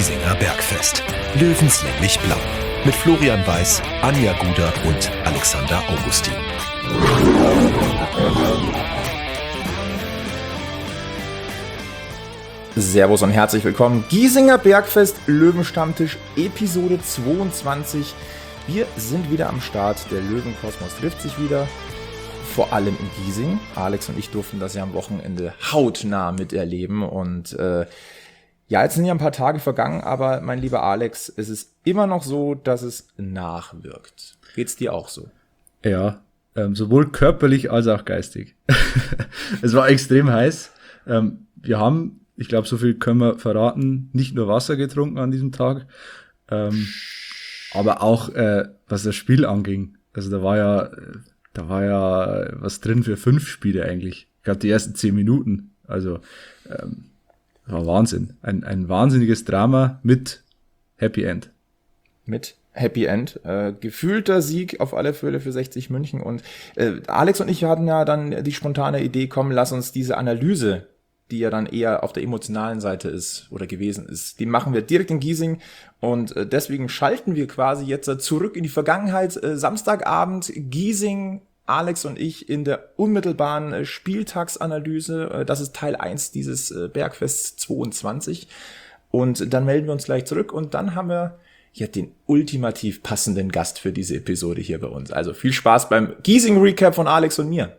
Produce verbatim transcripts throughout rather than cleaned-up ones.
Giesinger Bergfest. Löwenslänglich Blau. Mit Florian Weiß, Anja Guder und Alexander Augustin. Servus und herzlich willkommen. Giesinger Bergfest, Löwenstammtisch, Episode zweiundzwanzig. Wir sind wieder am Start. Der Löwenkosmos trifft sich wieder. Vor allem in Giesing. Alex und ich durften das ja am Wochenende hautnah miterleben. Und äh, ja, jetzt sind ja ein paar Tage vergangen, aber mein lieber Alex, es ist immer noch so, dass es nachwirkt. Geht's dir auch so? Ja, ähm, sowohl körperlich als auch geistig. Es war extrem heiß. Ähm, wir haben, ich glaube, so viel können wir verraten, nicht nur Wasser getrunken an diesem Tag, ähm, aber auch äh, was das Spiel anging. Also da war ja, da war ja was drin für fünf Spiele eigentlich. Gerade die ersten zehn Minuten. Also ähm, war Wahnsinn. Ein, ein wahnsinniges Drama mit Happy End. Mit Happy End. Äh, gefühlter Sieg auf alle Fälle für sechzig München. Und äh, Alex und ich hatten ja dann die spontane Idee, komm, lass uns diese Analyse, die ja dann eher auf der emotionalen Seite ist oder gewesen ist, die machen wir direkt in Giesing. Und äh, deswegen schalten wir quasi jetzt äh, zurück in die Vergangenheit. Äh, Samstagabend, Giesing, Alex und ich in der unmittelbaren äh, Spieltagsanalyse. Äh, das ist Teil eins dieses äh, Bergfest zweiundzwanzig. Und dann melden wir uns gleich zurück und dann haben wir ja den ultimativ passenden Gast für diese Episode hier bei uns. Also viel Spaß beim Giesing-Recap von Alex und mir.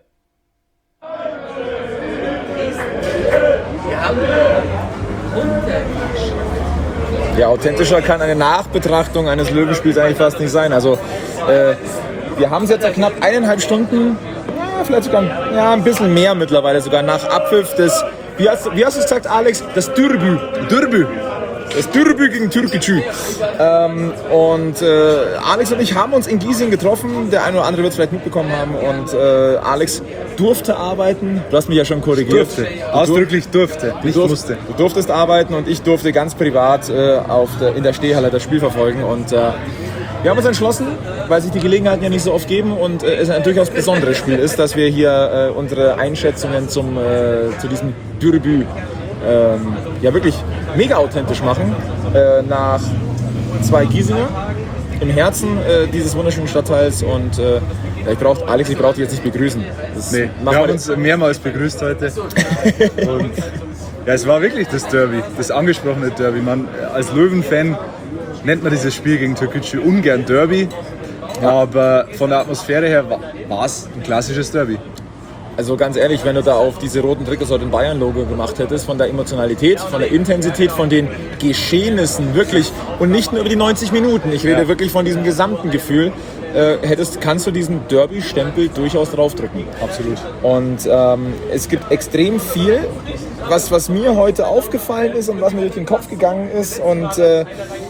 Ja, authentischer kann eine Nachbetrachtung eines Löwenspiels eigentlich fast nicht sein. Also äh, wir haben es jetzt seit knapp eineinhalb Stunden, ja, vielleicht sogar ja, ein bisschen mehr mittlerweile, sogar nach Abpfiff des, wie hast, wie hast du es gesagt, Alex? Das Dürbü. Dürbü. Das Dürbü gegen Türkgücü. Ähm, und äh, Alex und ich haben uns in Giesing getroffen. Der eine oder andere wird es vielleicht mitbekommen haben. Und äh, Alex durfte arbeiten. Du hast mich ja schon korrigiert. Durfte. Ausdrücklich durfte. Du, nicht durf, musste. du durftest arbeiten und ich durfte ganz privat äh, auf der, in der Stehhalle das Spiel verfolgen. Und äh, wir haben uns entschlossen, weil sich die Gelegenheiten ja nicht so oft geben und äh, es ein durchaus besonderes Spiel ist, dass wir hier äh, unsere Einschätzungen zum, äh, zu diesem Dürbü ähm, ja wirklich mega authentisch machen, äh, nach zwei Giesinger im Herzen äh, dieses wunderschönen Stadtteils und äh, ja, ich brauch, Alex, ich brauche dich jetzt nicht begrüßen. Das nee, wir haben uns mehrmals begrüßt heute und ja, es war wirklich das Derby, das angesprochene Derby. Man, als Löwen-Fan nennt man dieses Spiel gegen Türkgücü ungern Derby, ja. Aber von der Atmosphäre her war es ein klassisches Derby. Also ganz ehrlich, wenn du da auf diese roten Trikots oder den Bayern-Logo gemacht hättest, von der Emotionalität, von der Intensität, von den Geschehnissen wirklich und nicht nur über die neunzig Minuten, ich rede ja. wirklich von diesem gesamten Gefühl, äh, hättest, kannst du diesen Derby-Stempel durchaus draufdrücken. Absolut. Und ähm, es gibt extrem viel, was, was mir heute aufgefallen ist und was mir durch den Kopf gegangen ist und äh,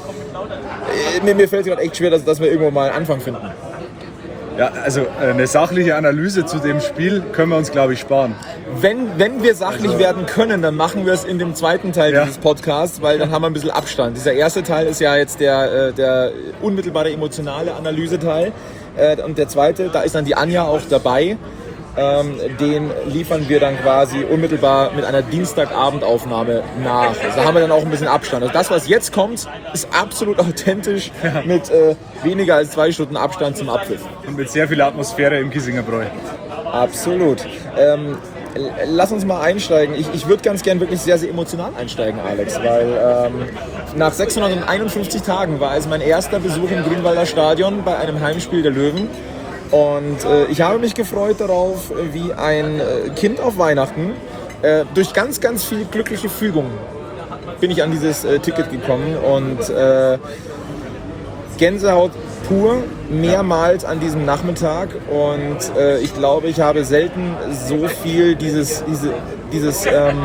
mir, mir fällt gerade echt schwer, dass, dass wir irgendwo mal einen Anfang finden. Ja, also eine sachliche Analyse zu dem Spiel können wir uns, glaube ich, sparen. Wenn, wenn wir sachlich also werden können, dann machen wir es in dem zweiten Teil ja. dieses Podcasts, weil dann haben wir ein bisschen Abstand. Dieser erste Teil ist ja jetzt der, der unmittelbare emotionale Analyseteil. Und der zweite, da ist dann die Anja auch dabei. Den liefern wir dann quasi unmittelbar mit einer Dienstagabendaufnahme nach. Also da haben wir dann auch ein bisschen Abstand. Also das, was jetzt kommt, ist absolut authentisch ja. mit äh, weniger als zwei Stunden Abstand zum Abpfiff. Und mit sehr viel Atmosphäre im Giesinger Bräu. Absolut. Ähm, lass uns mal einsteigen. Ich, ich würde ganz gern wirklich sehr, sehr emotional einsteigen, Alex, weil ähm, nach sechshunderteinundfünfzig Tagen war es mein erster Besuch im Grünwalder Stadion bei einem Heimspiel der Löwen. Und äh, ich habe mich gefreut darauf, wie ein äh, Kind auf Weihnachten. Äh, durch ganz, ganz viel glückliche Fügung bin ich an dieses äh, Ticket gekommen und äh, Gänsehaut pur, mehrmals an diesem Nachmittag. Und äh, ich glaube, ich habe selten so viel dieses, diese, dieses ähm,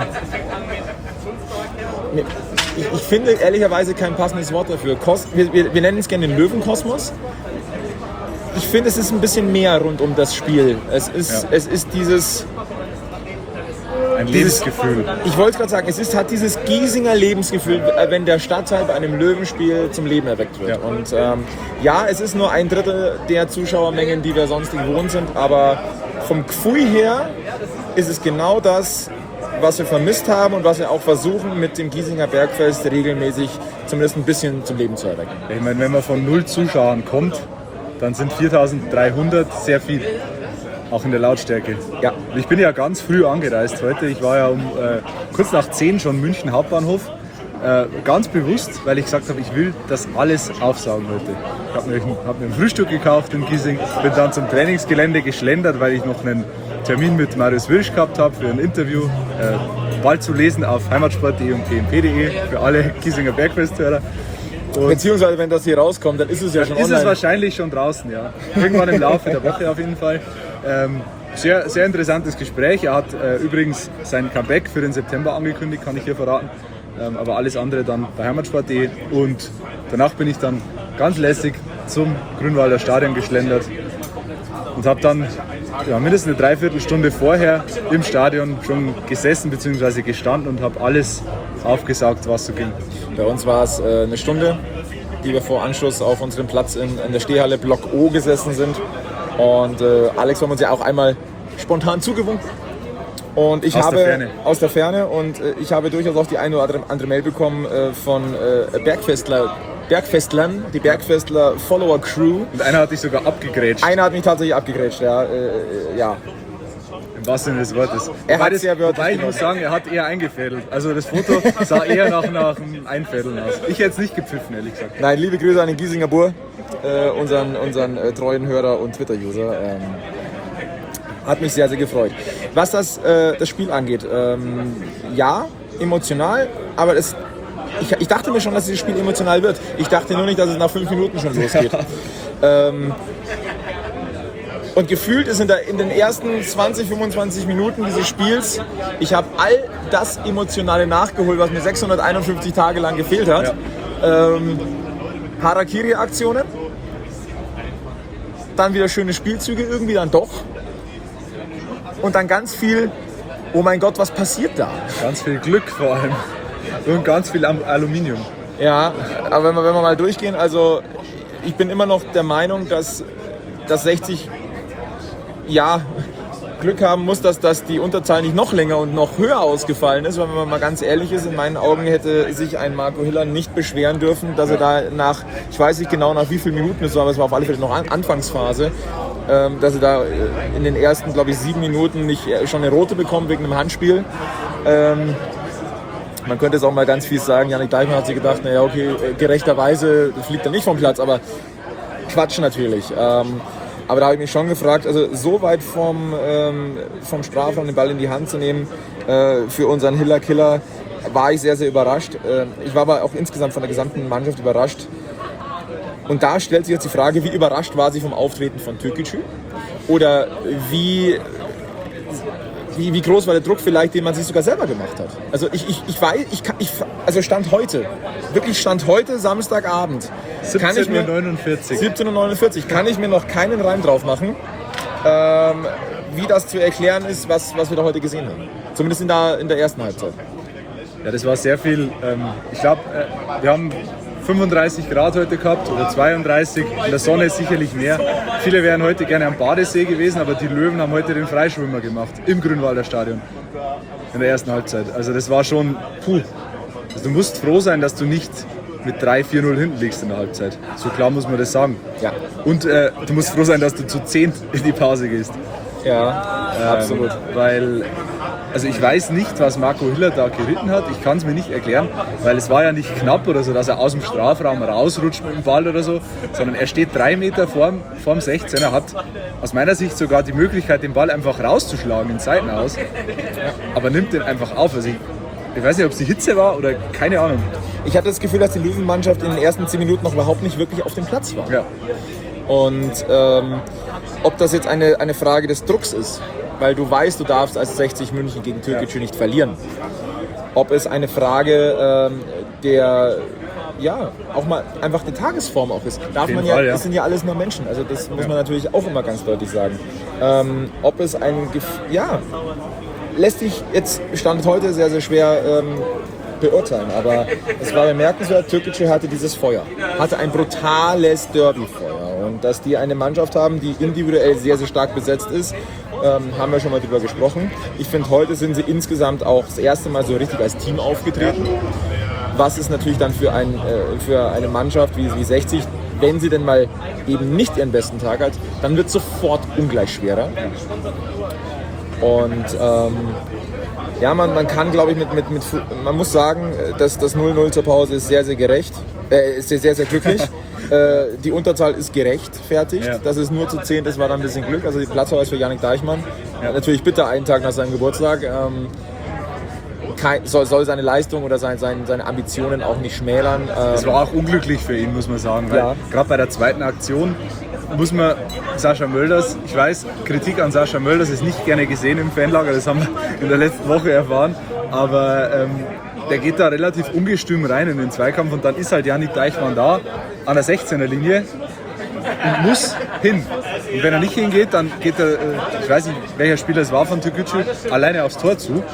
ich, ich finde ehrlicherweise kein passendes Wort dafür. Kos- wir, wir, wir nennen es gerne den Löwenkosmos. Ich finde, es ist ein bisschen mehr rund um das Spiel. Es ist, ja. es ist dieses... Ein Lebensgefühl. Dieses, ich wollte gerade sagen, es ist, hat dieses Giesinger Lebensgefühl, wenn der Stadtteil bei einem Löwenspiel zum Leben erweckt wird. Ja. Und ähm, ja, es ist nur ein Drittel der Zuschauermengen, die wir sonst gewohnt sind, aber vom Gefühl her ist es genau das, was wir vermisst haben und was wir auch versuchen mit dem Giesinger Bergfest regelmäßig zumindest ein bisschen zum Leben zu erwecken. Ich meine, wenn man von null Zuschauern kommt, dann sind viertausenddreihundert sehr viel. Auch in der Lautstärke. Ja. Ich bin ja ganz früh angereist heute. Ich war ja um äh, kurz nach zehn schon München Hauptbahnhof. Äh, ganz bewusst, weil ich gesagt habe, ich will das alles aufsaugen heute. Ich habe mir, hab mir ein Frühstück gekauft in Giesing, bin dann zum Trainingsgelände geschlendert, weil ich noch einen Termin mit Marius Wirsch gehabt habe für ein Interview. Äh, bald zu lesen auf heimatsport punkt de und t m p punkt de für alle Giesinger Bergfesthörer. Und beziehungsweise, wenn das hier rauskommt, dann ist es ja schon ist online. Ist es wahrscheinlich schon draußen, ja. Irgendwann im Laufe der Woche auf jeden Fall. Ähm, sehr, sehr interessantes Gespräch. Er hat äh, übrigens sein Comeback für den September angekündigt, kann ich hier verraten. Ähm, aber alles andere dann bei heimatsport punkt de. Und danach bin ich dann ganz lässig zum Grünwalder Stadion geschlendert und habe dann ja, mindestens eine Dreiviertelstunde vorher im Stadion schon gesessen bzw. gestanden und habe alles aufgesaugt, was so ging. Bei uns war es äh, eine Stunde, die wir vor Anschluss auf unserem Platz in, in der Stehhalle Block O gesessen sind. Und äh, Alex haben uns ja auch einmal spontan zugewunken. Und ich aus habe der Ferne. aus der Ferne und äh, ich habe durchaus auch die eine oder andere, andere Mail bekommen äh, von äh, Bergfestler, Bergfestlern, die Bergfestler Follower Crew. Und einer hat dich sogar abgegrätscht. Einer hat mich tatsächlich abgegrätscht, ja. Äh, ja. Im wahrsten Sinne des Wortes. Er hat es sehr wörtlich Wobei ich genommen. muss sagen, er hat eher eingefädelt. Also das Foto sah eher nach, nach einem Einfädeln aus. Ich hätte es nicht gepfiffen, ehrlich gesagt. Nein, liebe Grüße an den Giesinger Bur, äh, unseren, unseren äh, treuen Hörer und Twitter-User. Ähm, hat mich sehr, sehr gefreut. Was das, äh, das Spiel angeht, ähm, ja, emotional, aber es, ich, ich dachte mir schon, dass dieses Spiel emotional wird. Ich dachte nur nicht, dass es nach fünf Minuten schon losgeht. ähm, Und gefühlt ist in, der, in den ersten zwanzig, fünfundzwanzig Minuten dieses Spiels, ich habe all das Emotionale nachgeholt, was mir sechshunderteinundfünfzig Tage lang gefehlt hat. Ja. Ähm, Harakiri-Aktionen, dann wieder schöne Spielzüge, irgendwie dann doch. Und dann ganz viel, oh mein Gott, was passiert da? Ganz viel Glück vor allem. Und ganz viel Aluminium. Ja, aber wenn wir, wenn wir mal durchgehen, also ich bin immer noch der Meinung, dass, dass sechzig ja, Glück haben muss, dass, dass die Unterzahl nicht noch länger und noch höher ausgefallen ist, weil wenn man mal ganz ehrlich ist, in meinen Augen hätte sich ein Marco Hiller nicht beschweren dürfen, dass er da nach, ich weiß nicht genau nach wie vielen Minuten es war, aber es war auf alle Fälle noch an, Anfangsphase, ähm, dass er da in den ersten, glaube ich, sieben Minuten nicht schon eine rote bekommt wegen einem Handspiel. Ähm, man könnte jetzt auch mal ganz fies sagen, Jannik Deichmann hat sich gedacht, naja, okay, gerechterweise fliegt er nicht vom Platz, aber Quatsch natürlich. Ähm, Aber da habe ich mich schon gefragt, also so weit vom, ähm, vom Strafraum den Ball in die Hand zu nehmen, äh, für unseren Hiller-Killer, war ich sehr, sehr überrascht. Äh, ich war aber auch insgesamt von der gesamten Mannschaft überrascht. Und da stellt sich jetzt die Frage, wie überrascht war sie vom Auftreten von Türkgücü? Oder wie, wie, wie groß war der Druck vielleicht, den man sich sogar selber gemacht hat? Also ich, ich, ich weiß, ich, kann, ich, also Stand heute, wirklich Stand heute, Samstagabend, siebzehn Uhr neunundvierzig. siebzehn Uhr neunundvierzig kann ich mir noch keinen Reim drauf machen, ähm, wie das zu erklären ist, was, was wir da heute gesehen haben. Zumindest in der, in der ersten Halbzeit. Ja, das war sehr viel. Ähm, ich glaube, äh, wir haben fünfunddreißig Grad heute gehabt oder zweiunddreißig, in der Sonne sicherlich mehr. Viele wären heute gerne am Badesee gewesen, aber die Löwen haben heute den Freischwimmer gemacht im Grünwalder Stadion in der ersten Halbzeit. Also das war schon, puh. Also du musst froh sein, dass du nicht mit drei vier null hinten liegst in der Halbzeit. So klar muss man das sagen. Ja. Und äh, du musst froh sein, dass du zu zehn in die Pause gehst. Ja, ähm, absolut. Weil, also ich weiß nicht, was Marco Hiller da geritten hat. Ich kann es mir nicht erklären, weil es war ja nicht knapp oder so, dass er aus dem Strafraum rausrutscht mit dem Ball oder so, sondern er steht drei Meter vorm, vorm sechzehner, hat aus meiner Sicht sogar die Möglichkeit, den Ball einfach rauszuschlagen ins Seitenaus, aber nimmt den einfach auf. Also ich, ich weiß nicht, ob es die Hitze war oder keine Ahnung. Ich hatte das Gefühl, dass die Löwenmannschaft in den ersten zehn Minuten noch überhaupt nicht wirklich auf dem Platz war. Ja. Und ähm, ob das jetzt eine, eine Frage des Drucks ist, weil du weißt, du darfst als sechzig München gegen Türkgücü nicht verlieren. Ob es eine Frage ähm, der, ja, auch mal einfach der Tagesform auch ist. Darf man ja, Fall, ja, das sind ja alles nur Menschen, also das muss man natürlich auch immer ganz deutlich sagen. Ähm, ob es ein, Gef- ja, lässt sich jetzt Stand heute sehr, sehr schwer ähm, beurteilen, aber es war bemerkenswert, Türkgücü hatte dieses Feuer, hatte ein brutales Derby-Feuer und dass die eine Mannschaft haben, die individuell sehr, sehr stark besetzt ist, ähm, haben wir schon mal drüber gesprochen. Ich finde, heute sind sie insgesamt auch das erste Mal so richtig als Team aufgetreten. was ist natürlich dann für, ein, äh, für eine Mannschaft wie, wie sechzig, wenn sie denn mal eben nicht ihren besten Tag hat, dann wird es sofort ungleich schwerer. Und ähm, ja, man, man kann, glaube ich, mit, mit, mit, man muss sagen, dass das null null zur Pause ist sehr, sehr gerecht, äh, ist sehr, sehr glücklich. äh, die Unterzahl ist gerechtfertigt, ja. Dass es nur zu zehn ist, war dann ein bisschen Glück. Also die Platzverweis für Yannick Deichmann. Ja. Natürlich bitter einen Tag nach seinem Geburtstag. Ähm, kein, soll, soll seine Leistung oder sein, sein, seine Ambitionen auch nicht schmälern. Es ähm, war auch unglücklich für ihn, muss man sagen. Weil ja. Gerade bei der zweiten Aktion muss man Sascha Mölders, ich weiß, Kritik an Sascha Mölders ist nicht gerne gesehen im Fanlager, das haben wir in der letzten Woche erfahren, aber ähm, der geht da relativ ungestüm rein in den Zweikampf und dann ist halt Yannick Deichmann da an der sechzehner Linie und muss hin. Und wenn er nicht hingeht, dann geht er, äh, ich weiß nicht, welcher Spieler es war von Türkgücü, alleine aufs Tor zu.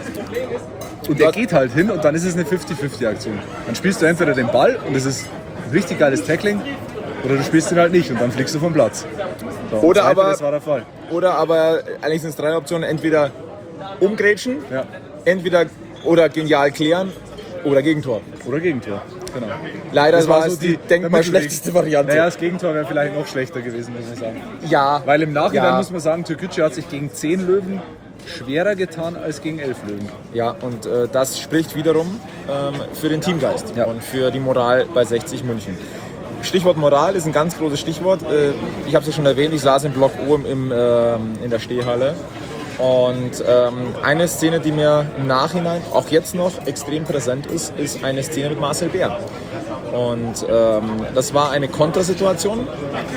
Und der geht halt hin und dann ist es eine fünfzig fünfzig Aktion. Dann spielst du entweder den Ball und es ist ein richtig geiles Tackling, oder du spielst ihn halt nicht und dann fliegst du vom Platz. So, oder, Zweifel, aber, das war der Fall. oder aber, eigentlich sind es drei Optionen, entweder umgrätschen, ja. entweder oder genial klären oder Gegentor. Oder Gegentor, genau. Leider das war so es die denkbar schlechteste Variante. Naja, das Gegentor wäre vielleicht noch schlechter gewesen, muss man sagen. Ja. Weil im Nachhinein ja. muss man sagen, Türkgücü hat sich gegen zehn Löwen schwerer getan als gegen elf Löwen. Ja, und äh, das spricht wiederum ähm, für den Teamgeist ja. und für die Moral bei sechzig München. Stichwort Moral ist ein ganz großes Stichwort. Äh, ich habe es ja schon erwähnt, ich saß im Block O im, im, äh, in der Stehhalle. Und ähm, eine Szene, die mir im Nachhinein, auch jetzt noch, extrem präsent ist, ist eine Szene mit Marcel Bär. Und ähm, das war eine Kontersituation,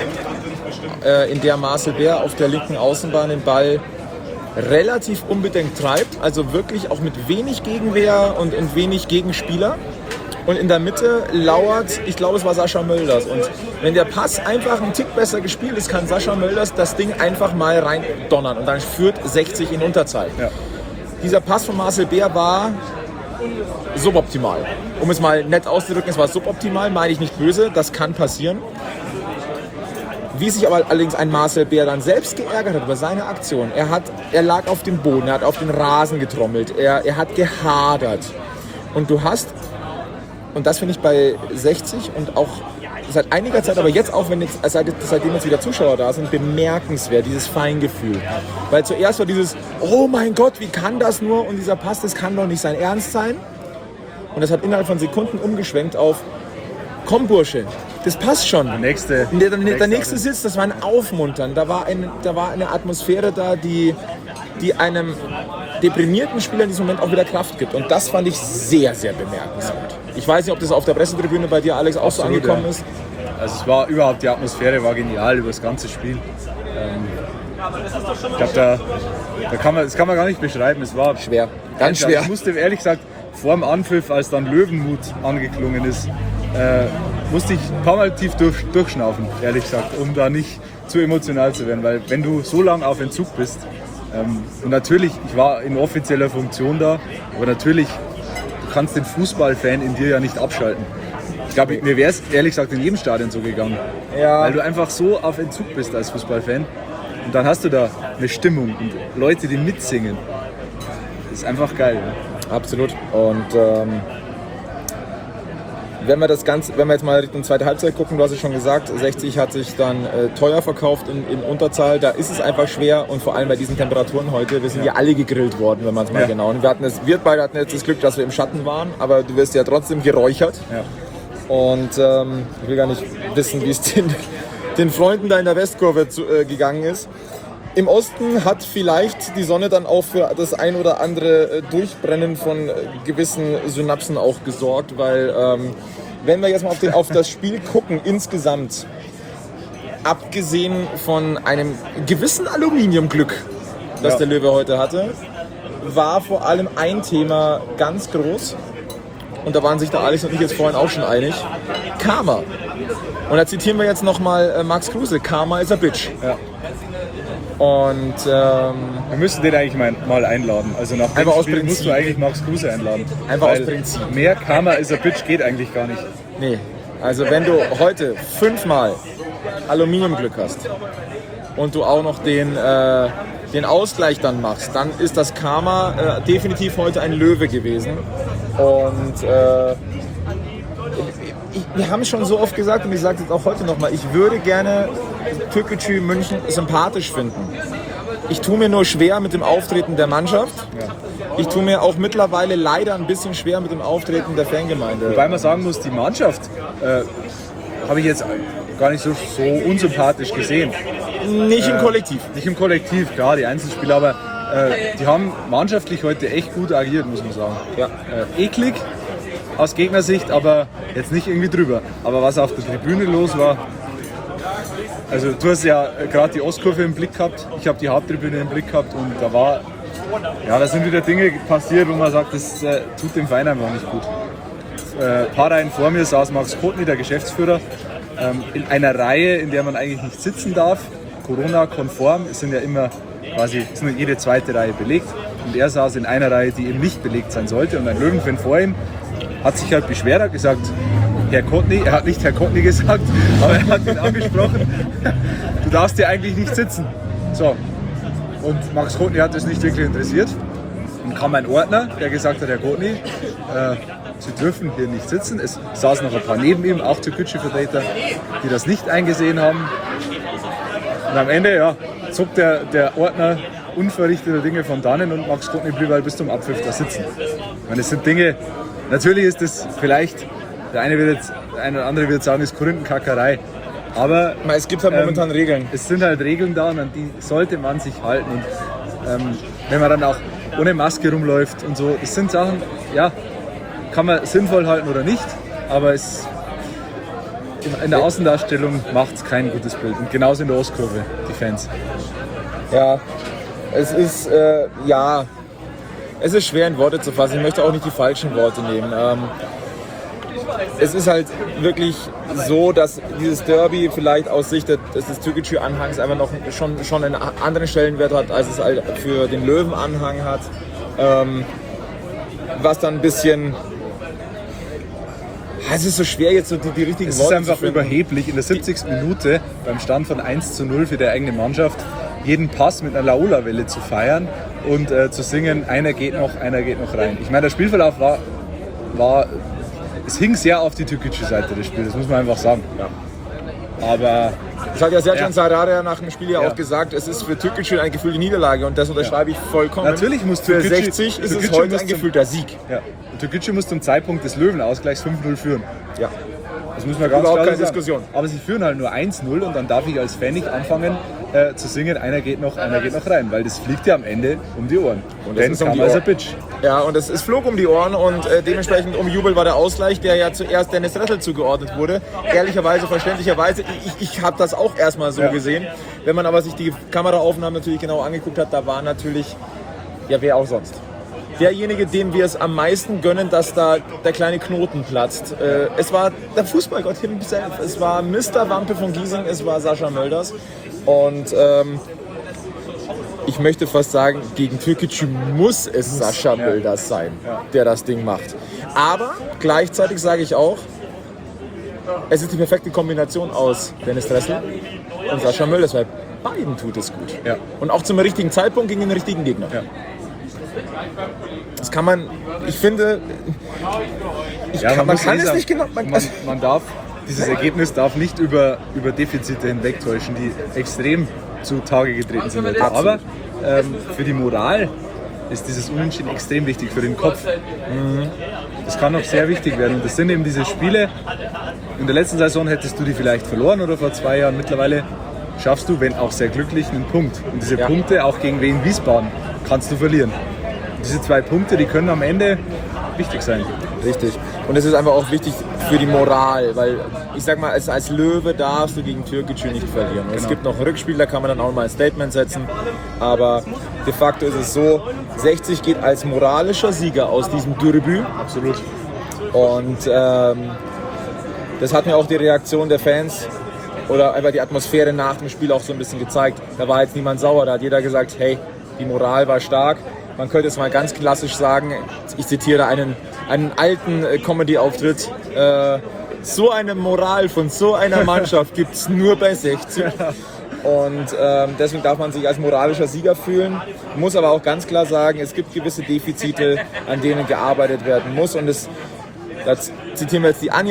äh, in der Marcel Bär auf der linken Außenbahn den Ball relativ unbedingt treibt, also wirklich auch mit wenig Gegenwehr und, und wenig Gegenspieler. Und in der Mitte lauert, ich glaube, es war Sascha Mölders. Und wenn der Pass einfach einen Tick besser gespielt ist, kann Sascha Mölders das Ding einfach mal rein donnern. Und dann führt sechzig in Unterzahl. Ja. Dieser Pass von Marcel Bär war suboptimal. Um es mal nett auszudrücken, es war suboptimal, meine ich nicht böse, das kann passieren. Wie sich aber allerdings ein Marcel Bär dann selbst geärgert hat über seine Aktion. Er, hat, er lag auf dem Boden, er hat auf den Rasen getrommelt, er, er hat gehadert. Und du hast... Und das finde ich bei sechzig und auch seit einiger Zeit, aber jetzt auch, wenn jetzt, seit, seitdem jetzt wieder Zuschauer da sind, bemerkenswert, dieses Feingefühl. Weil zuerst war dieses, oh mein Gott, wie kann das nur? Und dieser Pass, das kann doch nicht sein Ernst sein. Und das hat innerhalb von Sekunden umgeschwenkt auf, komm Bursche, das passt schon. Der nächste, der, der, der nächste Sitz, das war ein Aufmuntern. Da war, ein, da war eine Atmosphäre da, die, die einem deprimierten Spieler in diesem Moment auch wieder Kraft gibt. Und das fand ich sehr, sehr bemerkenswert. Ich weiß nicht, ob das auf der Pressetribüne bei dir, Alex, auch Absolut, so angekommen ja. ist. Also es war überhaupt, die Atmosphäre war genial über das ganze Spiel. Ähm, ich glaube, da, da kann man, das kann man gar nicht beschreiben. Es war schwer, ganz schwer. Ich musste ehrlich gesagt, vor dem Anpfiff, als dann Löwenmut angeklungen ist, äh, musste ich ein paar Mal tief durch, durchschnaufen, ehrlich gesagt, um da nicht zu emotional zu werden. Weil wenn du so lange auf Entzug bist, ähm, und natürlich, ich war in offizieller Funktion da, aber natürlich, du kannst den Fußballfan in dir ja nicht abschalten. Ich glaube, mir wäre es ehrlich gesagt in jedem Stadion so gegangen. Ja. Weil du einfach so auf Entzug bist als Fußballfan. Und dann hast du da eine Stimmung und Leute, die mitsingen. Das ist einfach geil. Ja. Absolut. Und ähm, wenn wir das Ganze, wenn wir jetzt mal Richtung zweite Halbzeit gucken, du hast es schon gesagt, sechzig hat sich dann äh, teuer verkauft in, in Unterzahl. Da ist es einfach schwer und vor allem bei diesen Temperaturen heute, wir sind ja, ja alle gegrillt worden, wenn man es mal ja. genau. Und wir hatten es, wir beide hatten jetzt das Glück, dass wir im Schatten waren, aber du wirst ja trotzdem geräuchert. Ja. Und ähm, ich will gar nicht wissen, wie es den, den Freunden da in der Westkurve zu, äh, gegangen ist. Im Osten hat vielleicht die Sonne dann auch für das ein oder andere äh, Durchbrennen von äh, gewissen Synapsen auch gesorgt, weil ähm, wenn wir jetzt mal auf, den, auf das Spiel gucken, insgesamt, abgesehen von einem gewissen Aluminiumglück, das ja. der Löwe heute hatte, war vor allem ein Thema ganz groß. Und da waren sich da Alex und ich jetzt vorhin auch schon einig. Karma. Und da zitieren wir jetzt nochmal äh, Max Kruse. Karma is a bitch. Ja. Und ähm, wir müssen den eigentlich mal, mal einladen. Also nach dem Spiel Spiel musst du eigentlich Max Kruse einladen. Einfach aus Prinzip. Mehr Karma is a bitch geht eigentlich gar nicht. Nee. Also wenn du heute fünfmal Aluminiumglück hast und du auch noch den, äh, den Ausgleich dann machst, dann ist das Karma äh, definitiv heute ein Löwe gewesen. Und äh, wir haben es schon so oft gesagt und ich sage es jetzt auch heute nochmal, ich würde gerne Türkgücü München sympathisch finden. Ich tue mir nur schwer mit dem Auftreten der Mannschaft. Ja. Ich tue mir auch mittlerweile leider ein bisschen schwer mit dem Auftreten der Fangemeinde. Wobei man sagen muss, die Mannschaft äh, habe ich jetzt gar nicht so, so unsympathisch gesehen. Nicht im äh, Kollektiv. Nicht im Kollektiv, klar, die Einzelspieler, aber äh, die haben mannschaftlich heute echt gut agiert, muss man sagen. Ja. Äh, eklig aus Gegnersicht, aber jetzt nicht irgendwie drüber. Aber was auf der Tribüne los war, also du hast ja gerade die Ostkurve im Blick gehabt, ich habe die Haupttribüne im Blick gehabt und da war, ja, da sind wieder Dinge passiert, wo man sagt, das äh, tut dem Verein einfach nicht gut. Äh, ein paar Reihen vor mir saß Max Kotny, der Geschäftsführer, ähm, in einer Reihe, in der man eigentlich nicht sitzen darf, Corona-konform, es sind ja immer quasi, ist nur jede zweite Reihe belegt und er saß in einer Reihe, die eben nicht belegt sein sollte und ein Löwenfan vor ihm hat sich halt beschwert, hat gesagt, Herr Kotny, er hat nicht Herr Kotny gesagt, aber er hat ihn angesprochen, du darfst hier eigentlich nicht sitzen. So, und Max Kotny hat das nicht wirklich interessiert. Dann kam ein Ordner, der gesagt hat, Herr Kotny, äh, Sie dürfen hier nicht sitzen. Es saßen noch ein paar neben ihm, auch Türkgücü-Vertreter, die das nicht eingesehen haben. Und am Ende, ja, zog der, der Ordner unverrichteter Dinge von dannen und Max Kotny blieb halt bis zum Abpfiff da sitzen. Ich meine, das sind Dinge, natürlich ist das vielleicht, der eine, wird jetzt, der eine oder andere wird sagen, ist Korinthenkackerei. Aber es gibt halt momentan ähm, Regeln. Es sind halt Regeln da und an die sollte man sich halten. Und ähm, wenn man dann auch ohne Maske rumläuft und so, das sind Sachen, ja, kann man sinnvoll halten oder nicht, aber es, in der Außendarstellung macht es kein gutes Bild. Und genauso in der Ostkurve, die Fans. Ja, es ist, äh, ja, es ist schwer in Worte zu fassen. Ich möchte auch nicht die falschen Worte nehmen. Ähm, es ist halt wirklich so, dass dieses Derby vielleicht aus Sicht des, des Türkgücü-Anhangs einfach noch schon, schon einen anderen Stellenwert hat, als es halt für den Löwen-Anhang hat. Ähm, was dann ein bisschen... Es ist so schwer, jetzt so die, die richtigen es Worte zu finden. Es ist einfach überheblich, in der siebzigsten Minute beim Stand von eins zu null für die eigene Mannschaft jeden Pass mit einer Laola-Welle zu feiern und äh, zu singen, einer geht noch, einer geht noch rein. Ich meine, der Spielverlauf war, war es hing sehr auf die Türkgücü-Seite des Spiels, das muss man einfach sagen. Ja. Aber... Das hat ja Sercan ja. Sararea nach dem Spiel ja, ja auch gesagt, es ist für Türkgücü eine gefühlte Niederlage und das unterschreibe ja. ich vollkommen. Natürlich muss für sechzig ist es heute ein gefühlter Sieg. Ja. Türkgücü muss zum Zeitpunkt des Löwenausgleichs fünf null führen. Ja. Das muss man ganz Überhaupt klar keine sagen. Diskussion. Aber sie führen halt nur eins null und dann darf ich als Fan nicht anfangen äh, zu singen, einer geht noch, einer geht noch rein, weil das fliegt ja am Ende um die Ohren. Und das ist um die Ohren. Bitch. Ja, und es, es flog um die Ohren und äh, dementsprechend umjubelt war der Ausgleich, der ja zuerst Dennis Dressel zugeordnet wurde. Ehrlicherweise, verständlicherweise, ich, ich habe das auch erstmal so ja. gesehen. Wenn man aber sich die Kameraaufnahmen natürlich genau angeguckt hat, da war natürlich, ja wer auch sonst. Derjenige, dem wir es am meisten gönnen, dass da der kleine Knoten platzt. Äh, es war der Fußballgott himself. Es war Mister Wampe von Giesing, es war Sascha Mölders. Und ähm, ich möchte fast sagen, gegen Türkgücü muss es Sascha ja. Mölders sein, ja. der das Ding macht. Aber gleichzeitig sage ich auch, es ist die perfekte Kombination aus Dennis Dressel und Sascha Mölders, weil beiden tut es gut. Ja. Und auch zum richtigen Zeitpunkt gegen den richtigen Gegner. Ja. Das kann man, ich finde, ich ja, kann, man, man kann es sagen, nicht genau. Man, man, man darf, dieses Ergebnis darf nicht über, über Defizite hinwegtäuschen, die extrem zutage getreten sind. Aber ähm, für die Moral ist dieses Unentschieden extrem wichtig, für den Kopf. Mhm. Das kann auch sehr wichtig werden. Und das sind eben diese Spiele. In der letzten Saison hättest du die vielleicht verloren oder vor zwei Jahren. Mittlerweile schaffst du, wenn auch sehr glücklich, einen Punkt. Und diese ja. Punkte, auch gegen Wien Wiesbaden, kannst du verlieren. Diese zwei Punkte, die können am Ende wichtig sein. Richtig. Und es ist einfach auch wichtig für die Moral, weil ich sag mal, als, als Löwe darfst du gegen Türkgücü nicht verlieren. Genau. Es gibt noch ein Rückspiel, da kann man dann auch mal ein Statement setzen. Aber de facto ist es so, sechzig geht als moralischer Sieger aus diesem Derby. Absolut. Und ähm, das hat mir auch die Reaktion der Fans oder einfach die Atmosphäre nach dem Spiel auch so ein bisschen gezeigt. Da war jetzt niemand sauer, da hat jeder gesagt, hey, die Moral war stark. Man könnte es mal ganz klassisch sagen, ich zitiere einen, einen alten Comedy-Auftritt, äh, so eine Moral von so einer Mannschaft gibt es nur bei sechzig. Und ähm, deswegen darf man sich als moralischer Sieger fühlen, muss aber auch ganz klar sagen, es gibt gewisse Defizite, an denen gearbeitet werden muss. Und das, das zitieren wir jetzt die Anja,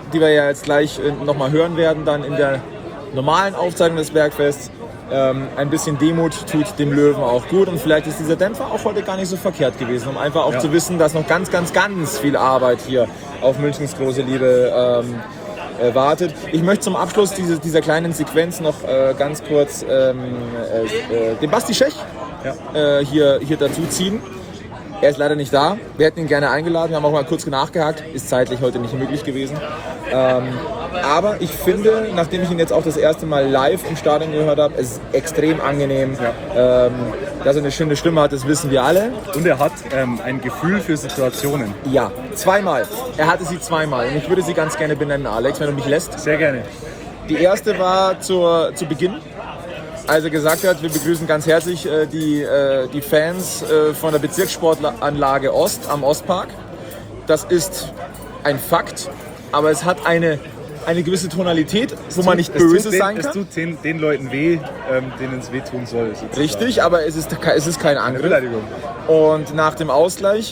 die wir ja jetzt gleich äh, nochmal hören werden, dann in der normalen Aufzeichnung des Bergfests. Ähm, ein bisschen Demut tut dem Löwen auch gut und vielleicht ist dieser Dämpfer auch heute gar nicht so verkehrt gewesen, um einfach auch ja. zu wissen, dass noch ganz, ganz, ganz viel Arbeit hier auf Münchens große Liebe ähm, äh, wartet. Ich möchte zum Abschluss diese, dieser kleinen Sequenz noch äh, ganz kurz ähm, äh, äh, den Basti Schech ja. äh, hier, hier dazu ziehen. Er ist leider nicht da. Wir hätten ihn gerne eingeladen. Wir haben auch mal kurz nachgehakt. Ist zeitlich heute nicht möglich gewesen. Ähm, aber ich finde, nachdem ich ihn jetzt auch das erste Mal live im Stadion gehört habe, es ist extrem angenehm. Ja. Ähm, dass er eine schöne Stimme hat, das wissen wir alle. Und er hat ähm, ein Gefühl für Situationen. Ja, zweimal. Er hatte sie zweimal. Und ich würde sie ganz gerne benennen, Alex, wenn du mich lässt. Sehr gerne. Die erste war zur, zu Beginn. Als er gesagt hat, wir begrüßen ganz herzlich äh, die, äh, die Fans äh, von der Bezirkssportanlage Ost am Ostpark. Das ist ein Fakt, aber es hat eine, eine gewisse Tonalität, wo tut, man nicht böse den, sein kann. Es tut den, den Leuten weh, ähm, denen es wehtun soll. Sozusagen. Richtig, aber es ist, es ist kein Angriff. Eine Beleidigung. Und nach dem Ausgleich,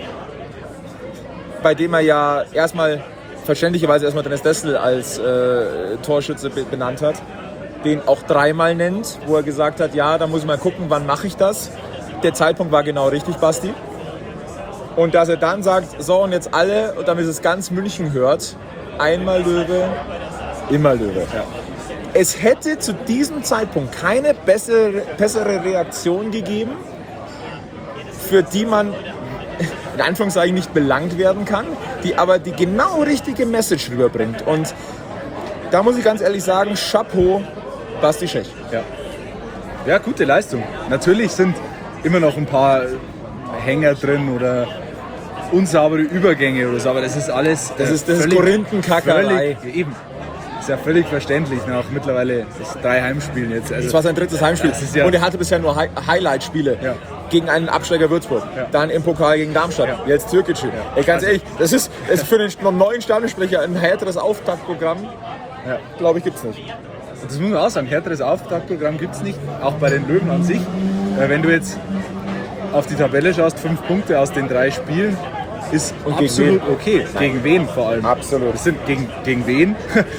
bei dem er ja erstmal verständlicherweise erstmal Dennis Dessel als äh, Torschütze be- benannt hat, den auch dreimal nennt, wo er gesagt hat, ja, da muss ich mal gucken, wann mache ich das. Der Zeitpunkt war genau richtig, Basti. Und dass er dann sagt, so und jetzt alle, und damit es ganz München hört, einmal Löwe, immer Löwe. Ja. Es hätte zu diesem Zeitpunkt keine bessere, bessere Reaktion gegeben, für die man in Anführungszeichen nicht belangt werden kann, die aber die genau richtige Message rüberbringt. Und da muss ich ganz ehrlich sagen, Chapeau, Basti Schech. Ja. ja, gute Leistung. Natürlich sind immer noch ein paar Hänger drin oder unsaubere Übergänge oder so, aber das ist alles... Das ist, das ist Korinthenkackerei. Eben. Das ist ja völlig verständlich nach mittlerweile das drei Heimspielen jetzt. Also, das war sein drittes Heimspiel. Ja, und er hatte bisher nur Hi- Highlight-Spiele. Ja. Gegen einen Absteiger Würzburg. Ja. Dann im Pokal gegen Darmstadt. Ja. Jetzt Türkgücü. Ja. Ey, ganz also, ehrlich, das ist, das ist für den neuen Stadionsprecher ein härteres Auftaktprogramm. Ja. Glaube ich, gibt's nicht. Das muss man auch sagen, härteres Auftaktprogramm gibt es nicht, auch bei den Löwen an sich. Wenn du jetzt auf die Tabelle schaust, fünf Punkte aus den drei Spielen, ist und absolut gegen okay. Nein. Gegen wen vor allem? Absolut. Das sind gegen, gegen wen?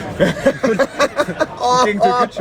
Gegen Türkgücü.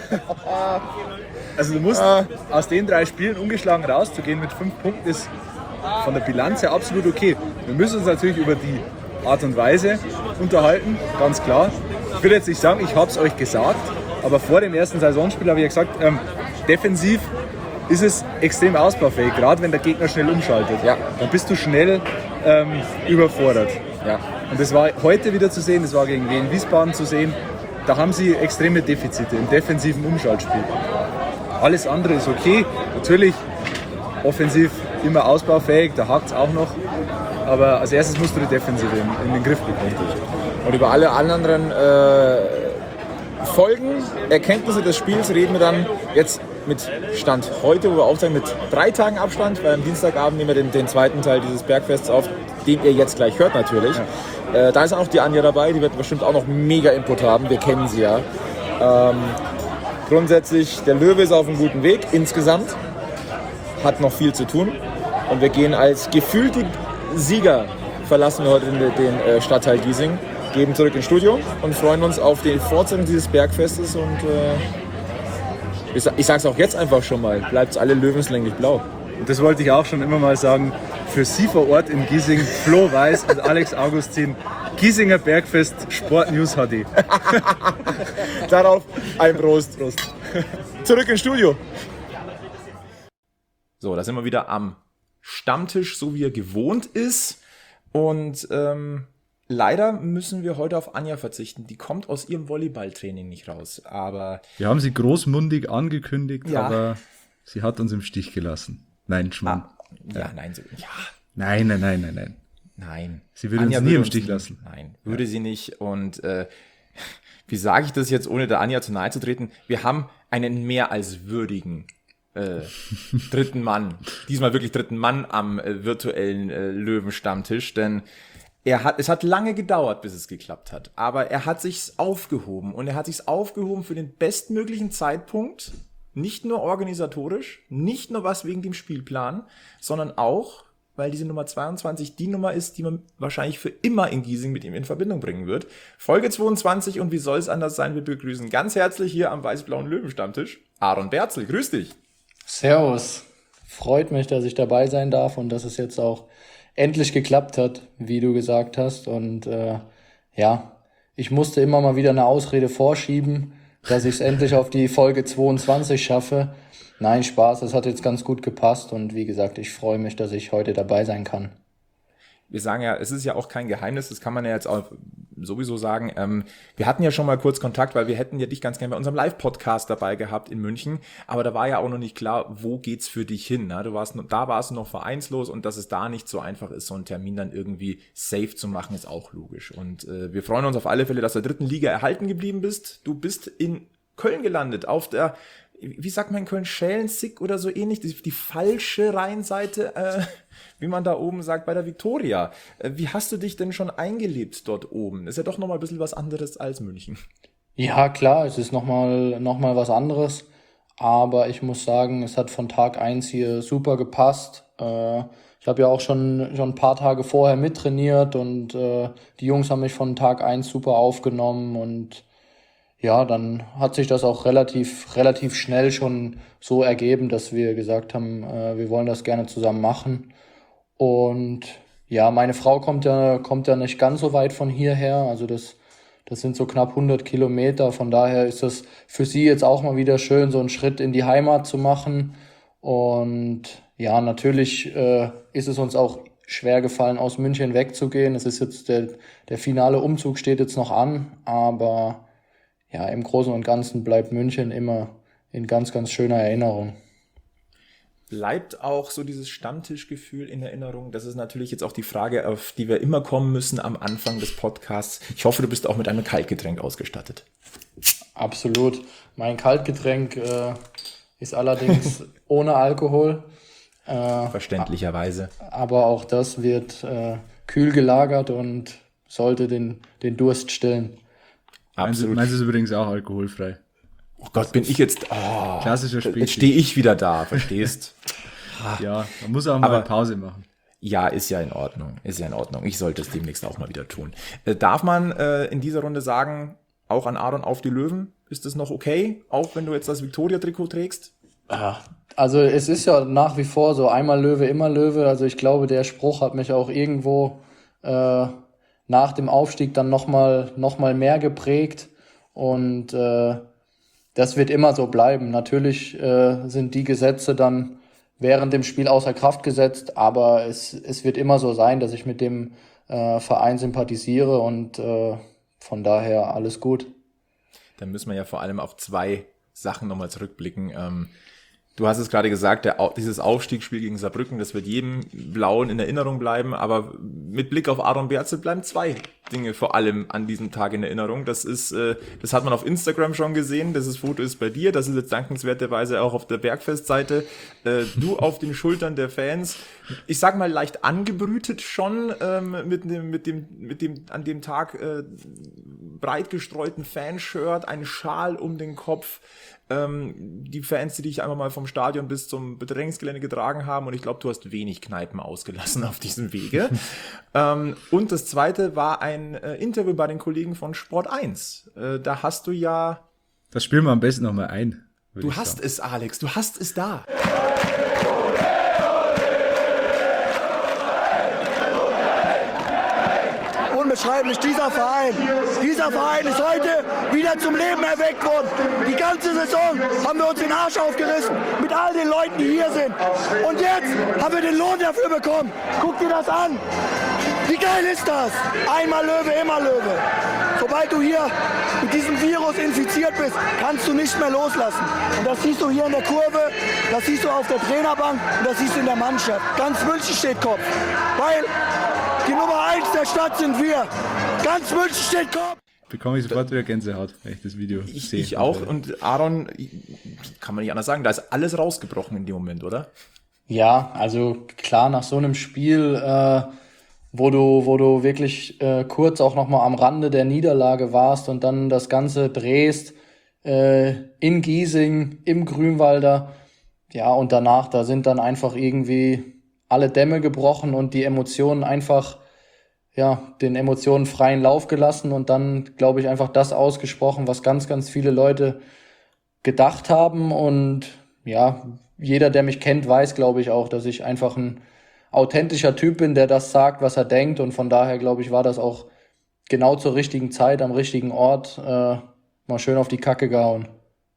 Also du musst aus den drei Spielen ungeschlagen rauszugehen mit fünf Punkten ist von der Bilanz her absolut okay. Wir müssen uns natürlich über die Art und Weise unterhalten, ganz klar. Ich will jetzt nicht sagen, ich habe es euch gesagt, aber vor dem ersten Saisonspiel habe ich ja gesagt, ähm, defensiv ist es extrem ausbaufähig, gerade wenn der Gegner schnell umschaltet. Ja. Dann bist du schnell ähm, überfordert. Ja. Und das war heute wieder zu sehen, das war gegen Wien Wiesbaden zu sehen, da haben sie extreme Defizite im defensiven Umschaltspiel. Alles andere ist okay, natürlich offensiv immer ausbaufähig, da hakt es auch noch. Aber als erstes musst du die Defensive in, in den Griff bekommen. Und über alle anderen äh, Folgen, Erkenntnisse des Spiels reden wir dann jetzt mit Stand heute, wo wir aufzeichnen, mit drei Tagen Abstand, weil am Dienstagabend nehmen wir den, den zweiten Teil dieses Bergfests auf, den ihr jetzt gleich hört natürlich. Ja. Äh, da ist auch die Anja dabei, die wird bestimmt auch noch mega Input haben, wir kennen sie ja. Ähm, grundsätzlich, der Löwe ist auf einem guten Weg insgesamt, hat noch viel zu tun und wir gehen als gefühlte Sieger, verlassen wir heute den, den äh, Stadtteil Giesing, geben zurück ins Studio und freuen uns auf die Fortsetzung dieses Bergfestes und äh, ich, ich sag's auch jetzt einfach schon mal, bleibt's alle löwenslänglich blau. Und das wollte ich auch schon immer mal sagen, für Sie vor Ort in Giesing, Flo Weiß und Alex Augustin, Giesinger Bergfest Sport News H D. Darauf ein Prost. Prost. Zurück ins Studio. So, da sind wir wieder am Stammtisch, so wie er gewohnt ist. Und ähm, leider müssen wir heute auf Anja verzichten. Die kommt aus ihrem Volleyballtraining nicht raus. Aber wir haben sie großmundig angekündigt, ja. aber sie hat uns im Stich gelassen. Nein, Schmarrn. Ah, ja, ja, nein, so, ja. Nein, nein, nein, nein, nein. Nein. Sie würde Anja uns nie würde im Stich lassen. Nein, würde ja. sie nicht. Und äh, wie sage ich das jetzt, ohne der Anja zu nahe zu treten? Wir haben einen mehr als würdigen Äh, dritten Mann, diesmal wirklich dritten Mann am äh, virtuellen äh, Löwenstammtisch, denn er hat, es hat lange gedauert, bis es geklappt hat, aber er hat sich's aufgehoben und er hat sich's aufgehoben für den bestmöglichen Zeitpunkt, nicht nur organisatorisch, nicht nur was wegen dem Spielplan, sondern auch weil diese Nummer zweiundzwanzig die Nummer ist, die man wahrscheinlich für immer in Giesing mit ihm in Verbindung bringen wird. Folge zweiundzwanzig und wie soll es anders sein, wir begrüßen ganz herzlich hier am Weiß-Blauen Löwenstammtisch Aaron Berzel. Grüß dich. Servus. Freut mich, dass ich dabei sein darf und dass es jetzt auch endlich geklappt hat, wie du gesagt hast. Und äh, ja, ich musste immer mal wieder eine Ausrede vorschieben, dass ich es endlich auf die Folge zweiundzwanzig schaffe. Nein, Spaß, das hat jetzt ganz gut gepasst und wie gesagt, ich freue mich, dass ich heute dabei sein kann. Wir sagen ja, es ist ja auch kein Geheimnis, das kann man ja jetzt auch sowieso sagen. Ähm, wir hatten ja schon mal kurz Kontakt, weil wir hätten ja dich ganz gerne bei unserem Live-Podcast dabei gehabt in München, aber da war ja auch noch nicht klar, wo geht's für dich hin. Ne? Du warst, da warst du noch vereinslos und dass es da nicht so einfach ist, so einen Termin dann irgendwie safe zu machen, ist auch logisch. Und äh, wir freuen uns auf alle Fälle, dass du der dritten Liga erhalten geblieben bist. Du bist in Köln gelandet, auf der, wie sagt man in Köln, Schälensick oder so ähnlich, die, die falsche Rheinseite, äh, wie man da oben sagt, bei der Viktoria. Äh, wie hast du dich denn schon eingelebt dort oben? Ist ja doch nochmal ein bisschen was anderes als München. Ja, klar, es ist nochmal noch mal was anderes, aber ich muss sagen, es hat von Tag eins hier super gepasst. Äh, ich habe ja auch schon, schon ein paar Tage vorher mittrainiert und äh, die Jungs haben mich von Tag eins super aufgenommen und ja, dann hat sich das auch relativ relativ schnell schon so ergeben, dass wir gesagt haben, äh, wir wollen das gerne zusammen machen. Und ja, meine Frau kommt ja kommt ja nicht ganz so weit von hierher, also das das sind so knapp hundert Kilometer. Von daher ist das für sie jetzt auch mal wieder schön, so einen Schritt in die Heimat zu machen. Und ja, natürlich äh, ist es uns auch schwer gefallen, aus München wegzugehen. Es ist jetzt der der finale Umzug steht jetzt noch an, aber ja, im Großen und Ganzen bleibt München immer in ganz, ganz schöner Erinnerung. Bleibt auch so dieses Stammtischgefühl in Erinnerung? Das ist natürlich jetzt auch die Frage, auf die wir immer kommen müssen am Anfang des Podcasts. Ich hoffe, du bist auch mit einem Kaltgetränk ausgestattet. Absolut. Mein Kaltgetränk äh, ist allerdings ohne Alkohol. Äh, Verständlicherweise. Aber auch das wird äh, kühl gelagert und sollte den, den Durst stillen. Absolut. Meins ist übrigens auch alkoholfrei. Oh Gott, bin ich jetzt... Oh, Klassischer Spezi. Jetzt stehe ich wieder da, verstehst? Ja, man muss auch mal Aber- eine Pause machen. Ja, ist ja in Ordnung. Ist ja in Ordnung. Ich sollte es demnächst auch mal wieder tun. Äh, darf man äh, in dieser Runde sagen, auch an Aaron auf die Löwen, ist das noch okay? Auch wenn du jetzt das Viktoria-Trikot trägst? Also es ist ja nach wie vor so, einmal Löwe, immer Löwe. Also ich glaube, der Spruch hat mich auch irgendwo äh, nach dem Aufstieg dann nochmal noch mal mehr geprägt. Und äh, das wird immer so bleiben. Natürlich äh, sind die Gesetze dann während dem Spiel außer Kraft gesetzt, aber es, es wird immer so sein, dass ich mit dem äh, Verein sympathisiere und äh, von daher alles gut. Dann müssen wir ja vor allem auf zwei Sachen nochmal zurückblicken. Ähm, du hast es gerade gesagt, der, Au- dieses Aufstiegsspiel gegen Saarbrücken, das wird jedem Blauen in Erinnerung bleiben, aber mit Blick auf Aaron Berzel bleiben zwei Dinge vor allem an diesem Tag in Erinnerung. Das ist, äh, das hat man auf Instagram schon gesehen, dieses Foto ist bei dir, das ist jetzt dankenswerterweise auch auf der Bergfestseite. Äh, du auf den Schultern der Fans, ich sag mal leicht angebrütet schon ähm, mit dem, mit dem, mit dem an dem Tag äh, breit gestreuten Fanshirt, ein Schal um den Kopf. Ähm, die Fans, die dich einfach mal vom Stadion bis zum Bedrängnisgelände getragen haben, und ich glaube, du hast wenig Kneipen ausgelassen auf diesem Wege. ähm, und das zweite war ein äh, Interview bei den Kollegen von Sport eins. Äh, da hast du ja... Das spielen wir am besten nochmal ein. würde Du ich hast sagen. es, Alex, du hast es da. Unbeschreiblich, dieser Verein. Dieser Verein ist heute wieder zum Leben erweckt worden. Die ganze Saison haben wir uns den Arsch aufgerissen mit all den Leuten, die hier sind. Und jetzt haben wir den Lohn dafür bekommen. Guck dir das an. Wie geil ist das? Einmal Löwe, immer Löwe. Sobald du hier mit diesem Virus infiziert bist, kannst du nicht mehr loslassen. Und das siehst du hier in der Kurve, das siehst du auf der Trainerbank und das siehst du in der Mannschaft. Ganz München steht Kopf. Weil die Nummer eins der Stadt sind wir. Ganz München steht Kopf. Bekomme ich sofort wieder Gänsehaut, wenn ich das Video Ich, sehe. ich auch. Und Aaron, kann man nicht anders sagen, da ist alles rausgebrochen in dem Moment, oder? Ja, also klar, nach so einem Spiel, äh, wo du, wo du wirklich äh, kurz auch nochmal am Rande der Niederlage warst und dann das Ganze drehst äh, in Giesing, im Grünwalder, ja, und danach, da sind dann einfach irgendwie alle Dämme gebrochen und die Emotionen einfach, ja, den Emotionen freien Lauf gelassen und dann, glaube ich, einfach das ausgesprochen, was ganz, ganz viele Leute gedacht haben. Und ja, jeder, der mich kennt, weiß, glaube ich, auch, dass ich einfach ein authentischer Typ bin, der das sagt, was er denkt. Und von daher, glaube ich, war das auch genau zur richtigen Zeit, am richtigen Ort, äh, mal schön auf die Kacke gehauen.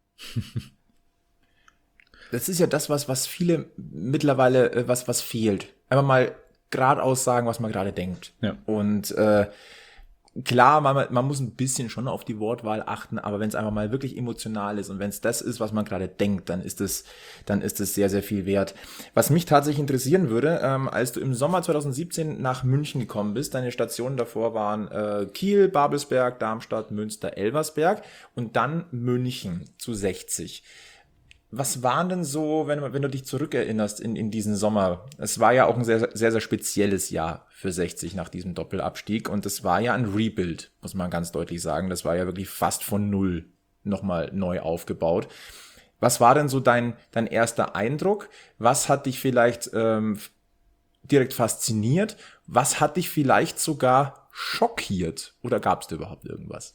Das ist ja das, was, was viele mittlerweile, äh, was, was fehlt. Einfach mal geradeaus sagen, was man gerade denkt. Ja. Und äh, klar, man, man muss ein bisschen schon auf die Wortwahl achten, aber wenn es einfach mal wirklich emotional ist und wenn es das ist, was man gerade denkt, dann ist es, dann ist es sehr, sehr viel wert. Was mich tatsächlich interessieren würde, ähm, als du im Sommer zwanzig siebzehn nach München gekommen bist, deine Stationen davor waren äh, Kiel, Babelsberg, Darmstadt, Münster, Elversberg und dann München zu sechzig. Was waren denn so, wenn, wenn du dich zurückerinnerst in, in diesen Sommer? Es war ja auch ein sehr, sehr, sehr spezielles Jahr für sechzig nach diesem Doppelabstieg und es war ja ein Rebuild, muss man ganz deutlich sagen. Das war ja wirklich fast von null nochmal neu aufgebaut. Was war denn so dein, dein erster Eindruck? Was hat dich vielleicht ähm, direkt fasziniert? Was hat dich vielleicht sogar schockiert? Oder gab es da überhaupt irgendwas?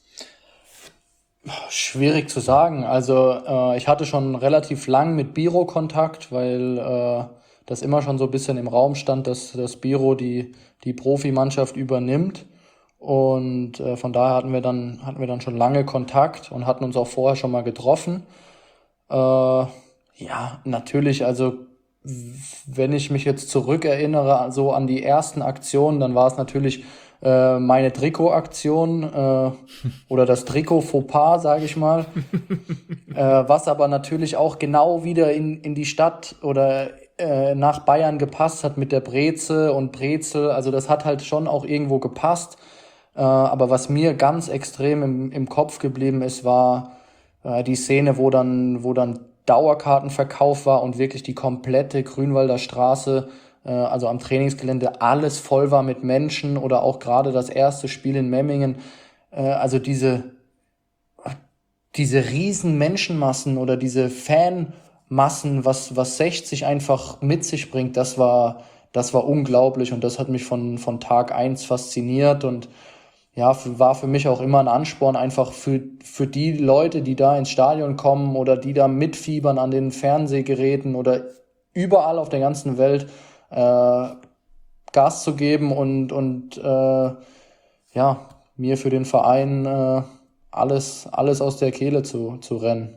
Schwierig zu sagen. Also äh, ich hatte schon relativ lang mit Biro Kontakt, weil äh, das immer schon so ein bisschen im Raum stand, dass das Biro die die Profimannschaft übernimmt. Und äh, von daher hatten wir dann hatten wir dann schon lange Kontakt und hatten uns auch vorher schon mal getroffen. Äh, ja, natürlich, also wenn ich mich jetzt zurückerinnere, so an die ersten Aktionen, dann war es natürlich äh, meine Trikotaktion äh, oder das Trikot-Fauxpas, sage ich mal, äh, was aber natürlich auch genau wieder in, in die Stadt oder äh, nach Bayern gepasst hat mit der Breze und Brezel, also das hat halt schon auch irgendwo gepasst, äh, aber was mir ganz extrem im, im Kopf geblieben ist, war äh, die Szene, wo dann, wo dann Dauerkartenverkauf war und wirklich die komplette Grünwalder Straße, äh, also am Trainingsgelände, alles voll war mit Menschen oder auch gerade das erste Spiel in Memmingen. Äh, also diese, diese riesen Menschenmassen oder diese Fanmassen, was, was sechzig einfach mit sich bringt, das war, das war unglaublich und das hat mich von, von Tag eins fasziniert und ja, war für mich auch immer ein Ansporn, einfach für, für die Leute, die da ins Stadion kommen oder die da mitfiebern an den Fernsehgeräten oder überall auf der ganzen Welt äh, Gas zu geben und, und äh, ja, mir für den Verein äh, alles, alles aus der Kehle zu, zu rennen.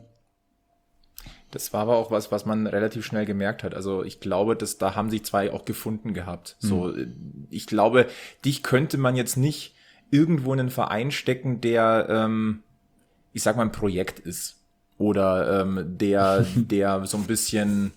Das war aber auch was, was man relativ schnell gemerkt hat. Also ich glaube, dass da haben sich zwei auch gefunden gehabt. Mhm. So, ich glaube, dich könnte man jetzt nicht irgendwo in einen Verein stecken, der, ähm, ich sag mal, ein Projekt ist. Oder ähm, der, der so ein bisschen,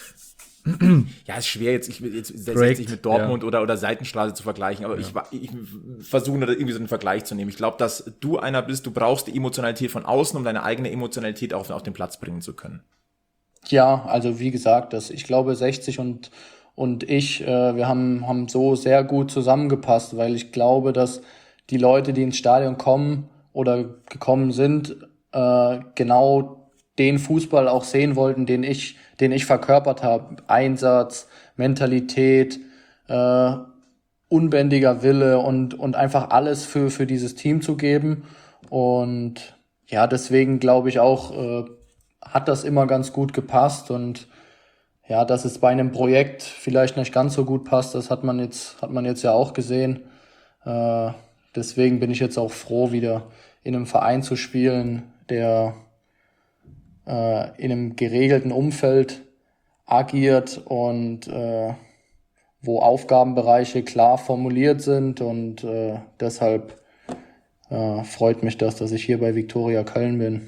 ja, ist schwer jetzt, ich jetzt setze ich mit Dortmund ja. oder, oder Seitenstraße zu vergleichen, aber ja. ich, ich versuche da irgendwie so einen Vergleich zu nehmen. Ich glaube, dass du einer bist, du brauchst die Emotionalität von außen, um deine eigene Emotionalität auf, auf den Platz bringen zu können. Ja, also wie gesagt, das, ich glaube, sechzig und, und ich, äh, wir haben, haben so sehr gut zusammengepasst, weil ich glaube, dass die Leute, die ins Stadion kommen oder gekommen sind, äh, genau den Fußball auch sehen wollten, den ich, den ich verkörpert habe. Einsatz, Mentalität, äh, unbändiger Wille und, und einfach alles für, für dieses Team zu geben. Und ja, deswegen glaube ich auch, äh, hat das immer ganz gut gepasst. Und ja, dass es bei einem Projekt vielleicht nicht ganz so gut passt, das hat man jetzt, hat man jetzt ja auch gesehen. Äh, Deswegen bin ich jetzt auch froh, wieder in einem Verein zu spielen, der äh, in einem geregelten Umfeld agiert und äh, wo Aufgabenbereiche klar formuliert sind. Und äh, deshalb äh, freut mich das, dass ich hier bei Viktoria Köln bin.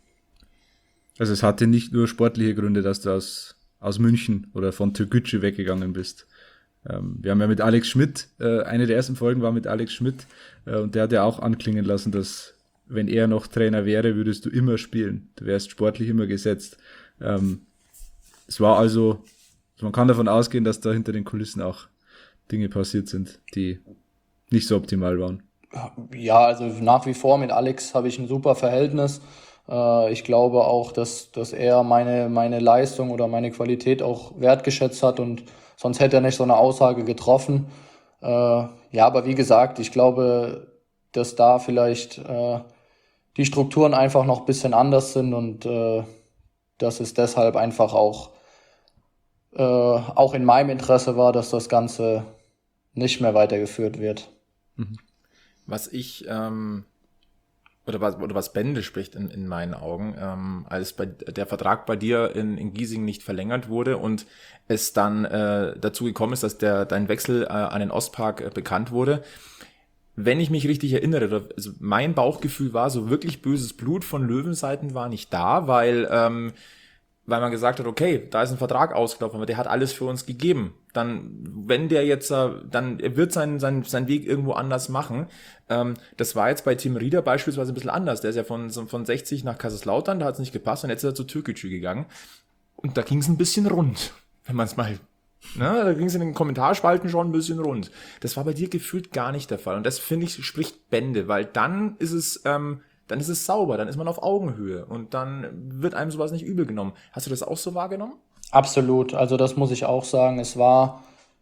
Also es hatte nicht nur sportliche Gründe, dass du aus, aus München oder von Türkgücü weggegangen bist. Wir haben ja mit Alex Schmidt, äh, eine der ersten Folgen war mit Alex Schmidt äh, und der hat ja auch anklingen lassen, dass wenn er noch Trainer wäre, würdest du immer spielen. Du wärst sportlich immer gesetzt. Ähm, es war also, man kann davon ausgehen, dass da hinter den Kulissen auch Dinge passiert sind, die nicht so optimal waren. Ja, also nach wie vor mit Alex habe ich ein super Verhältnis. Äh, ich glaube auch, dass, dass er meine, meine Leistung oder meine Qualität auch wertgeschätzt hat und sonst hätte er nicht so eine Aussage getroffen. Äh, ja, aber wie gesagt, ich glaube, dass da vielleicht äh, die Strukturen einfach noch ein bisschen anders sind und äh, dass es deshalb einfach auch, äh, auch in meinem Interesse war, dass das Ganze nicht mehr weitergeführt wird. Was ich, ähm, oder was, oder was Bände spricht in, in meinen Augen, ähm, als bei, der Vertrag bei dir in, in Giesing nicht verlängert wurde und es dann äh, dazu gekommen ist, dass der dein Wechsel äh, an den Ostpark äh, bekannt wurde. Wenn ich mich richtig erinnere, also mein Bauchgefühl war, so wirklich böses Blut von Löwenseiten war nicht da, weil ähm, weil man gesagt hat, okay, da ist ein Vertrag ausgelaufen, aber der hat alles für uns gegeben. Dann, wenn der jetzt, äh, dann er wird seinen sein, sein Weg irgendwo anders machen. Ähm, das war jetzt bei Tim Rieder beispielsweise ein bisschen anders. Der ist ja von von sechzig nach Kaiserslautern, da hat es nicht gepasst und jetzt ist er zu Türkgücü gegangen. Und da ging es ein bisschen rund, wenn man es mal, ne, da ging es in den Kommentarspalten schon ein bisschen rund. Das war bei dir gefühlt gar nicht der Fall. Und das, finde ich, spricht Bände, weil dann ist es, ähm, dann ist es sauber, dann ist man auf Augenhöhe und dann wird einem sowas nicht übel genommen. Hast du das auch so wahrgenommen? Absolut, also das muss ich auch sagen. Es war,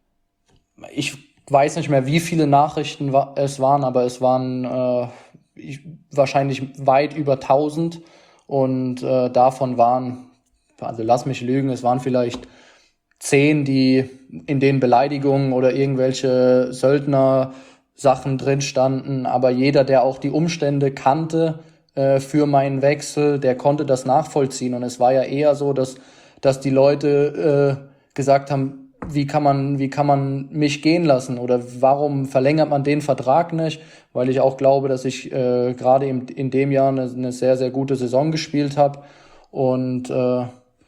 ich weiß nicht mehr, wie viele Nachrichten wa- es waren, aber es waren äh, ich, wahrscheinlich weit über tausend und äh, davon waren, also lass mich lügen, es waren vielleicht zehn, die in den Beleidigungen oder irgendwelche Söldner Sachen drin standen, aber jeder, der auch die Umstände kannte äh, für meinen Wechsel, der konnte das nachvollziehen. Und es war ja eher so, dass dass die Leute äh, gesagt haben, wie kann man wie kann man mich gehen lassen oder warum verlängert man den Vertrag nicht? Weil ich auch glaube, dass ich äh, gerade in, in dem Jahr eine, eine sehr sehr gute Saison gespielt habe und äh,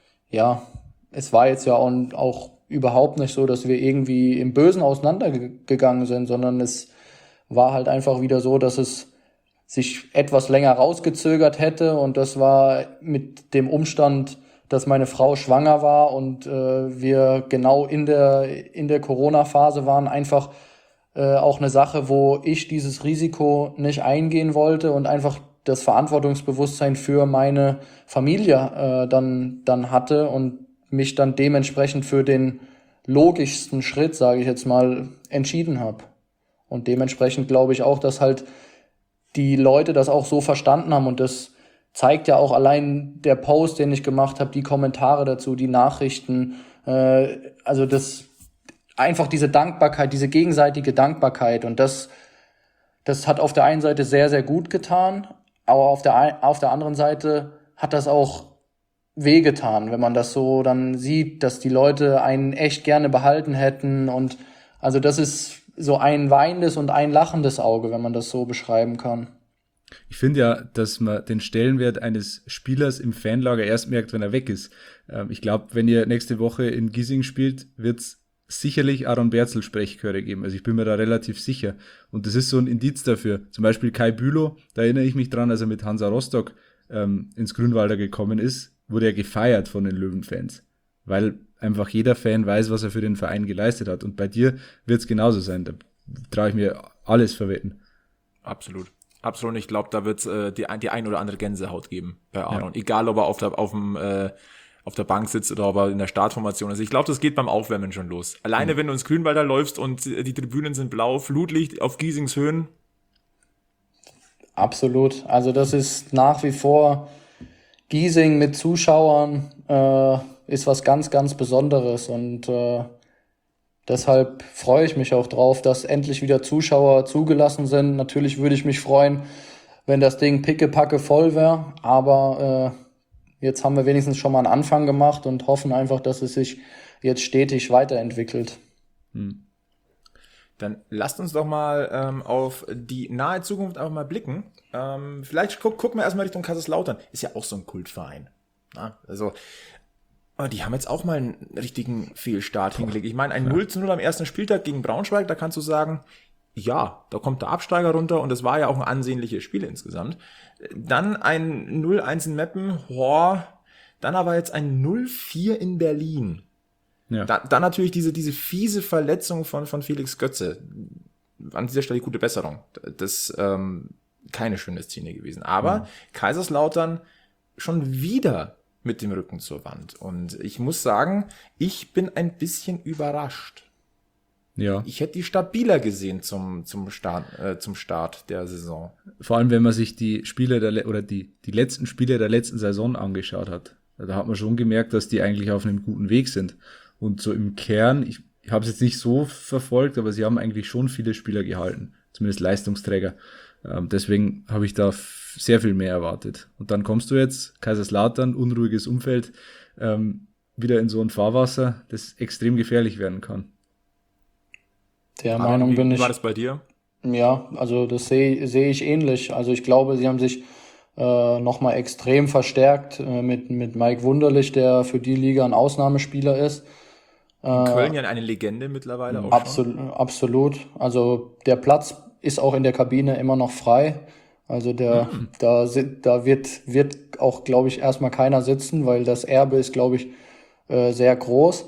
ja, es war jetzt ja auch, auch überhaupt nicht so, dass wir irgendwie im Bösen auseinandergegangen sind, sondern es war halt einfach wieder so, dass es sich etwas länger rausgezögert hätte und das war mit dem Umstand, dass meine Frau schwanger war und äh, wir genau in der in der Corona-Phase waren, einfach äh, auch eine Sache, wo ich dieses Risiko nicht eingehen wollte und einfach das Verantwortungsbewusstsein für meine Familie äh, dann dann hatte und mich dann dementsprechend für den logischsten Schritt, sage ich jetzt mal, entschieden habe. Und dementsprechend glaube ich auch, dass halt die Leute das auch so verstanden haben und das zeigt ja auch allein der Post, den ich gemacht habe, die Kommentare dazu, die Nachrichten, äh, also das einfach diese Dankbarkeit, diese gegenseitige Dankbarkeit und das das hat auf der einen Seite sehr, sehr gut getan, aber auf der ein, auf der anderen Seite hat das auch wehgetan, wenn man das so dann sieht, dass die Leute einen echt gerne behalten hätten und also das ist so ein weinendes und ein lachendes Auge, wenn man das so beschreiben kann. Ich finde ja, dass man den Stellenwert eines Spielers im Fanlager erst merkt, wenn er weg ist. Ähm, ich glaube, wenn ihr nächste Woche in Giesing spielt, wird es sicherlich Aaron Berzel Sprechchöre geben. Also ich bin mir da relativ sicher. Und das ist so ein Indiz dafür. Zum Beispiel Kai Bülow, da erinnere ich mich dran, als er mit Hansa Rostock ähm, ins Grünwalder gekommen ist, wurde er gefeiert von den Löwenfans. Weil einfach jeder Fan weiß, was er für den Verein geleistet hat. Und bei dir wird es genauso sein. Da traue ich mir alles verwetten. Absolut. Absolut. Ich glaube, da wird es äh, die, die ein oder andere Gänsehaut geben bei Aaron. Ja. Egal, ob er auf der, auf, dem, äh, auf der Bank sitzt oder ob er in der Startformation ist. Ich glaube, das geht beim Aufwärmen schon los. Alleine, mhm. wenn du ins Grünwalder läufst und die Tribünen sind blau, Flutlicht auf Giesings Höhen. Absolut. Also das ist nach wie vor Giesing mit Zuschauern äh, ist was ganz, ganz Besonderes und äh, deshalb freue ich mich auch drauf, dass endlich wieder Zuschauer zugelassen sind. Natürlich würde ich mich freuen, wenn das Ding pickepacke voll wäre, aber äh, jetzt haben wir wenigstens schon mal einen Anfang gemacht und hoffen einfach, dass es sich jetzt stetig weiterentwickelt. Hm. Dann lasst uns doch mal ähm, auf die nahe Zukunft einfach mal blicken. Ähm, vielleicht guck, gucken wir erstmal Richtung Kaiserslautern. Ist ja auch so ein Kultverein. Na, also, aber die haben jetzt auch mal einen richtigen Fehlstart hingelegt. Ich meine, ein ja. null zu null am ersten Spieltag gegen Braunschweig, da kannst du sagen, ja, da kommt der Absteiger runter und das war ja auch ein ansehnliches Spiel insgesamt. Dann ein null eins in Meppen, boah, dann aber jetzt ein null vier in Berlin. Ja. Da, dann natürlich diese, diese fiese Verletzung von, von Felix Götze. An dieser Stelle gute Besserung. Das ähm, keine schöne Szene gewesen. Aber mhm. Kaiserslautern schon wieder mit dem Rücken zur Wand. Und ich muss sagen, ich bin ein bisschen überrascht. Ja. Ich hätte die stabiler gesehen zum, zum Start, äh, zum Start der Saison. Vor allem, wenn man sich die Spiele der, oder die, die letzten Spiele der letzten Saison angeschaut hat. Da hat man schon gemerkt, dass die eigentlich auf einem guten Weg sind. Und so im Kern, ich, ich habe es jetzt nicht so verfolgt, aber sie haben eigentlich schon viele Spieler gehalten. Zumindest Leistungsträger. Ähm, deswegen habe ich da f- sehr viel mehr erwartet. Und dann kommst du jetzt, Kaiserslautern, unruhiges Umfeld, ähm, wieder in so ein Fahrwasser, das extrem gefährlich werden kann. Der Aaron, Meinung wie bin ich. war das bei dir? Ja, also das sehe sehe ich ähnlich. Also ich glaube, sie haben sich äh, nochmal extrem verstärkt äh, mit, mit Mike Wunderlich, der für die Liga ein Ausnahmespieler ist. In Köln ja eine Legende mittlerweile auch schon. Absolut, absolut. Also der Platz ist auch in der Kabine immer noch frei. Also der, mhm. da, si- da wird, wird auch, glaube ich, erstmal keiner sitzen, weil das Erbe ist, glaube ich, äh, sehr groß.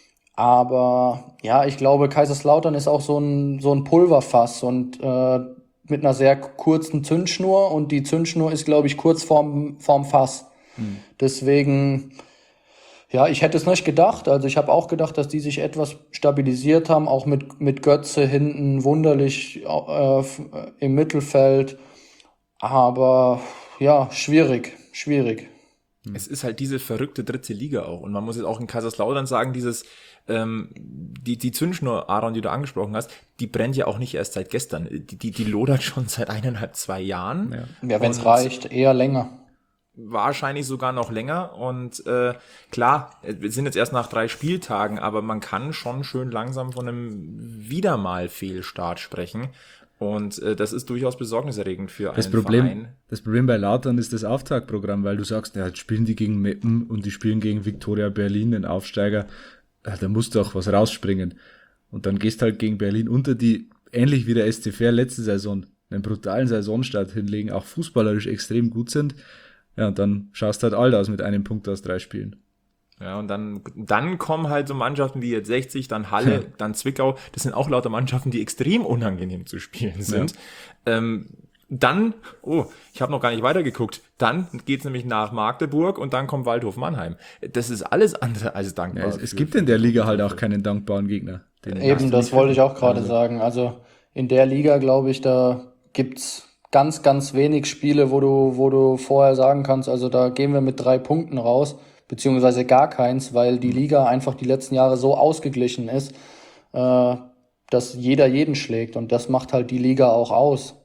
Aber ja, ich glaube, Kaiserslautern ist auch so ein, so ein Pulverfass und äh, mit einer sehr kurzen Zündschnur und die Zündschnur ist, glaube ich, kurz vorm, vorm Fass. Mhm. Deswegen, ja, ich hätte es nicht gedacht. Also ich habe auch gedacht, dass die sich etwas stabilisiert haben, auch mit, mit Götze hinten, Wunderlich äh, f- äh, im Mittelfeld. Aber ja, schwierig, schwierig. Es ist halt diese verrückte dritte Liga auch. Und man muss jetzt auch in Kaiserslautern sagen, dieses, ähm, die, die Zündschnur, Aaron, die du angesprochen hast, die brennt ja auch nicht erst seit gestern. Die, die, die lodert schon seit eineinhalb, zwei Jahren. Ja, Ja, wenn es Und reicht, eher länger. wahrscheinlich sogar noch länger. Und äh, klar, wir sind jetzt erst nach drei Spieltagen, aber man kann schon schön langsam von einem wieder mal Fehlstart sprechen. Und äh, das ist durchaus besorgniserregend für Das einen Problem, Verein. das Problem bei Lautern ist das Auftaktprogramm, weil du sagst, ja, jetzt spielen die gegen Meppen und die spielen gegen Viktoria Berlin, den Aufsteiger. Ja, da muss doch was rausspringen. Und dann gehst halt gegen Berlin unter, die ähnlich wie der S C Verl letzte Saison einen brutalen Saisonstart hinlegen, auch fußballerisch extrem gut sind. Ja, und dann schaust halt alt aus mit einem Punkt aus drei Spielen. Ja, und dann, dann kommen halt so Mannschaften wie jetzt sechzig, dann Halle, Ja. dann Zwickau. Das sind auch lauter Mannschaften, die extrem unangenehm zu spielen sind. Ähm, dann, oh, ich habe noch gar nicht weitergeguckt. Dann geht's nämlich nach Magdeburg und dann kommt Waldhof Mannheim. Das ist alles andere als dankbar. Ja, es, es für- gibt in der Liga halt auch keinen dankbaren Gegner. Den Eben, das wollte ich auch gerade sagen. Also in der Liga, glaube ich, da gibt's ganz, ganz wenig Spiele, wo du, wo du vorher sagen kannst, also da gehen wir mit drei Punkten raus, beziehungsweise gar keins, weil die Liga einfach die letzten Jahre so ausgeglichen ist, äh, dass jeder jeden schlägt und das macht halt die Liga auch aus.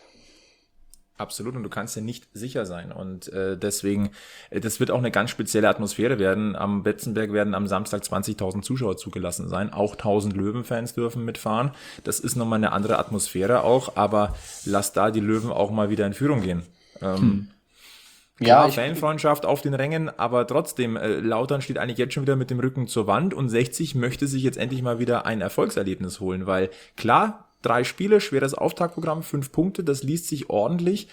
Absolut, und du kannst ja nicht sicher sein. Und äh, deswegen, äh, das wird auch eine ganz spezielle Atmosphäre werden. Am Betzenberg werden am Samstag zwanzigtausend Zuschauer zugelassen sein. Auch tausend Löwenfans dürfen mitfahren. Das ist nochmal eine andere Atmosphäre auch, aber lass da die Löwen auch mal wieder in Führung gehen. Ähm, Hm. Klar, Ja, ich, Fanfreundschaft auf den Rängen, aber trotzdem, äh, Lautern steht eigentlich jetzt schon wieder mit dem Rücken zur Wand und sechzig möchte sich jetzt endlich mal wieder ein Erfolgserlebnis holen, weil klar, drei Spiele, schweres Auftaktprogramm, fünf Punkte, das liest sich ordentlich,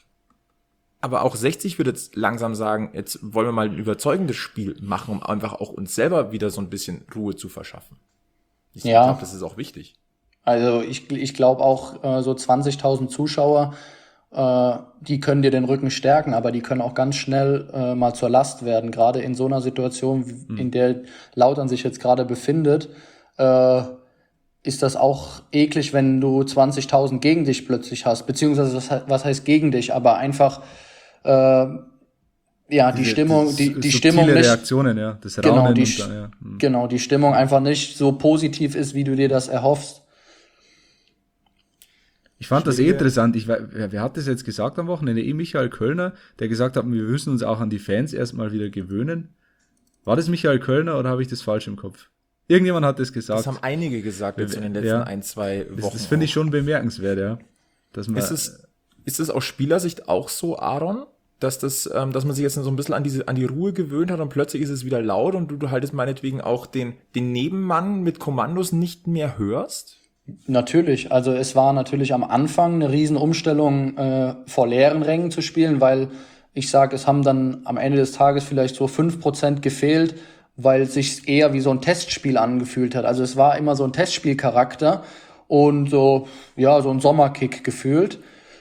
aber auch sechzig würde jetzt langsam sagen, jetzt wollen wir mal ein überzeugendes Spiel machen, um einfach auch uns selber wieder so ein bisschen Ruhe zu verschaffen. Ich Ja. glaube, das ist auch wichtig. also ich, ich glaube auch äh, so zwanzigtausend Zuschauer, äh, die können dir den Rücken stärken, aber die können auch ganz schnell äh, mal zur Last werden, gerade in so einer Situation, wie- in der Lautern sich jetzt gerade befindet, äh, ist das auch eklig, wenn du zwanzigtausend gegen dich plötzlich hast, beziehungsweise was, he- was heißt gegen dich, aber einfach äh, ja die Diese- Stimmung, das- die die subtile Stimmung nicht Reaktionen, ja, das genau Raunen die und Sch- dann, ja. Hm. genau die Stimmung einfach nicht so positiv ist, wie du dir das erhoffst. Ich fand das eh Schwierige- interessant. Ich, wei- wer, wer hat das jetzt gesagt am Wochenende? Eh Michael Kölner, der gesagt hat, wir müssen uns auch an die Fans erstmal wieder gewöhnen. War das Michael Kölner oder habe ich das falsch im Kopf? Irgendjemand hat das gesagt. Das haben einige gesagt jetzt in den letzten Ja. ein, zwei Wochen. das das finde ich auch. schon bemerkenswert, ja. Dass man, Ist es, ist es aus Spielersicht auch so, Aaron, dass das, ähm, dass man sich jetzt so ein bisschen an diese, an die Ruhe gewöhnt hat und plötzlich ist es wieder laut und du, du haltest meinetwegen auch den, den Nebenmann mit Kommandos nicht mehr hörst? Natürlich, also es war natürlich am Anfang eine Riesenumstellung, äh, vor leeren Rängen zu spielen, weil ich sage, es haben dann am Ende des Tages vielleicht so fünf Prozent gefehlt, weil es sich eher wie so ein Testspiel angefühlt hat. Also es war immer so ein Testspielcharakter und so, ja, so ein Sommerkick gefühlt.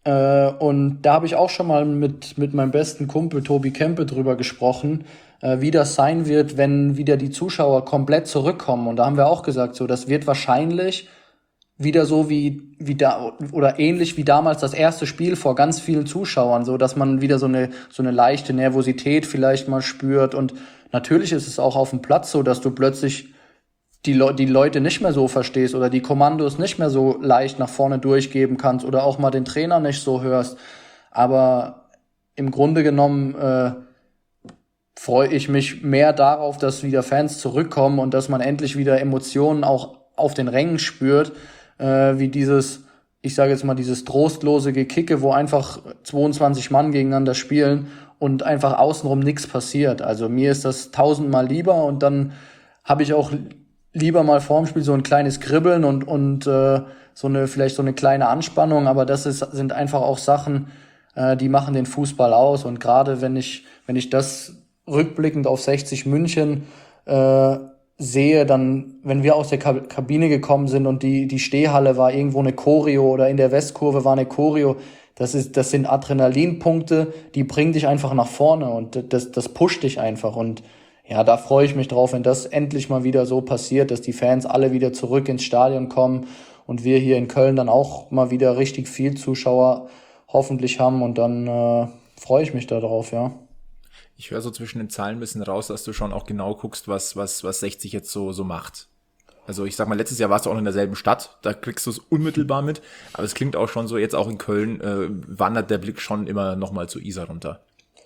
Äh, und da habe ich auch schon mal mit, mit meinem besten Kumpel Tobi Kempe drüber gesprochen, äh, wie das sein wird, wenn wieder die Zuschauer komplett zurückkommen. Und da haben wir auch gesagt, so, das wird wahrscheinlich wieder so wie, wie da, oder ähnlich wie damals das erste Spiel vor ganz vielen Zuschauern, so dass man wieder so eine, so eine leichte Nervosität vielleicht mal spürt. Und natürlich ist es auch auf dem Platz so, dass du plötzlich die, Le- die Leute nicht mehr so verstehst oder die Kommandos nicht mehr so leicht nach vorne durchgeben kannst oder auch mal den Trainer nicht so hörst. Aber im Grunde genommen äh, freue ich mich mehr darauf, dass wieder Fans zurückkommen und dass man endlich wieder Emotionen auch auf den Rängen spürt, äh, wie dieses, ich sage jetzt mal, dieses trostlose Gekicke, wo einfach zweiundzwanzig Mann gegeneinander spielen und einfach außenrum nichts passiert. Also mir ist das tausendmal lieber und dann habe ich auch lieber mal vorm Spiel so ein kleines Kribbeln und und äh, so eine vielleicht so eine kleine Anspannung, aber das ist, sind einfach auch Sachen, äh, die machen den Fußball aus. Und gerade wenn ich wenn ich das rückblickend auf sechzig München äh, sehe, dann, wenn wir aus der Kab- Kabine gekommen sind und die die Stehhalle war irgendwo eine Choreo oder in der Westkurve war eine Choreo, das ist das sind Adrenalinpunkte, die bringen dich einfach nach vorne und das das pusht dich einfach. Und ja, da freue ich mich drauf, wenn das endlich mal wieder so passiert, dass die Fans alle wieder zurück ins Stadion kommen und wir hier in Köln dann auch mal wieder richtig viel Zuschauer hoffentlich haben und dann äh, freue ich mich da drauf, ja. Ich höre so zwischen den Zahlen ein bisschen raus, dass du schon auch genau guckst, was was was sechzig jetzt so so macht. Also ich sag mal, letztes Jahr warst du auch in derselben Stadt, da kriegst du es unmittelbar mit, aber es klingt auch schon so, jetzt auch in Köln äh, wandert der Blick schon immer nochmal zu Isar runter.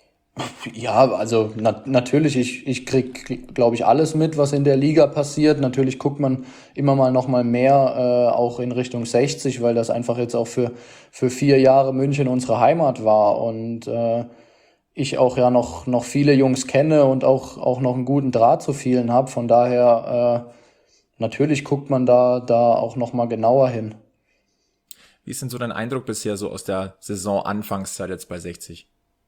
Ja, also na, natürlich, ich, ich krieg, glaube ich, alles mit, was in der Liga passiert. Natürlich guckt man immer mal noch mal mehr, äh, auch in Richtung sechzig, weil das einfach jetzt auch für für vier Jahre München unsere Heimat war und äh, ich auch ja noch noch viele Jungs kenne und auch auch noch einen guten Draht zu vielen habe. Von daher äh, natürlich guckt man da da auch noch mal genauer hin. Wie ist denn so dein Eindruck bisher so aus der Saison-Anfangszeit jetzt bei sechzig?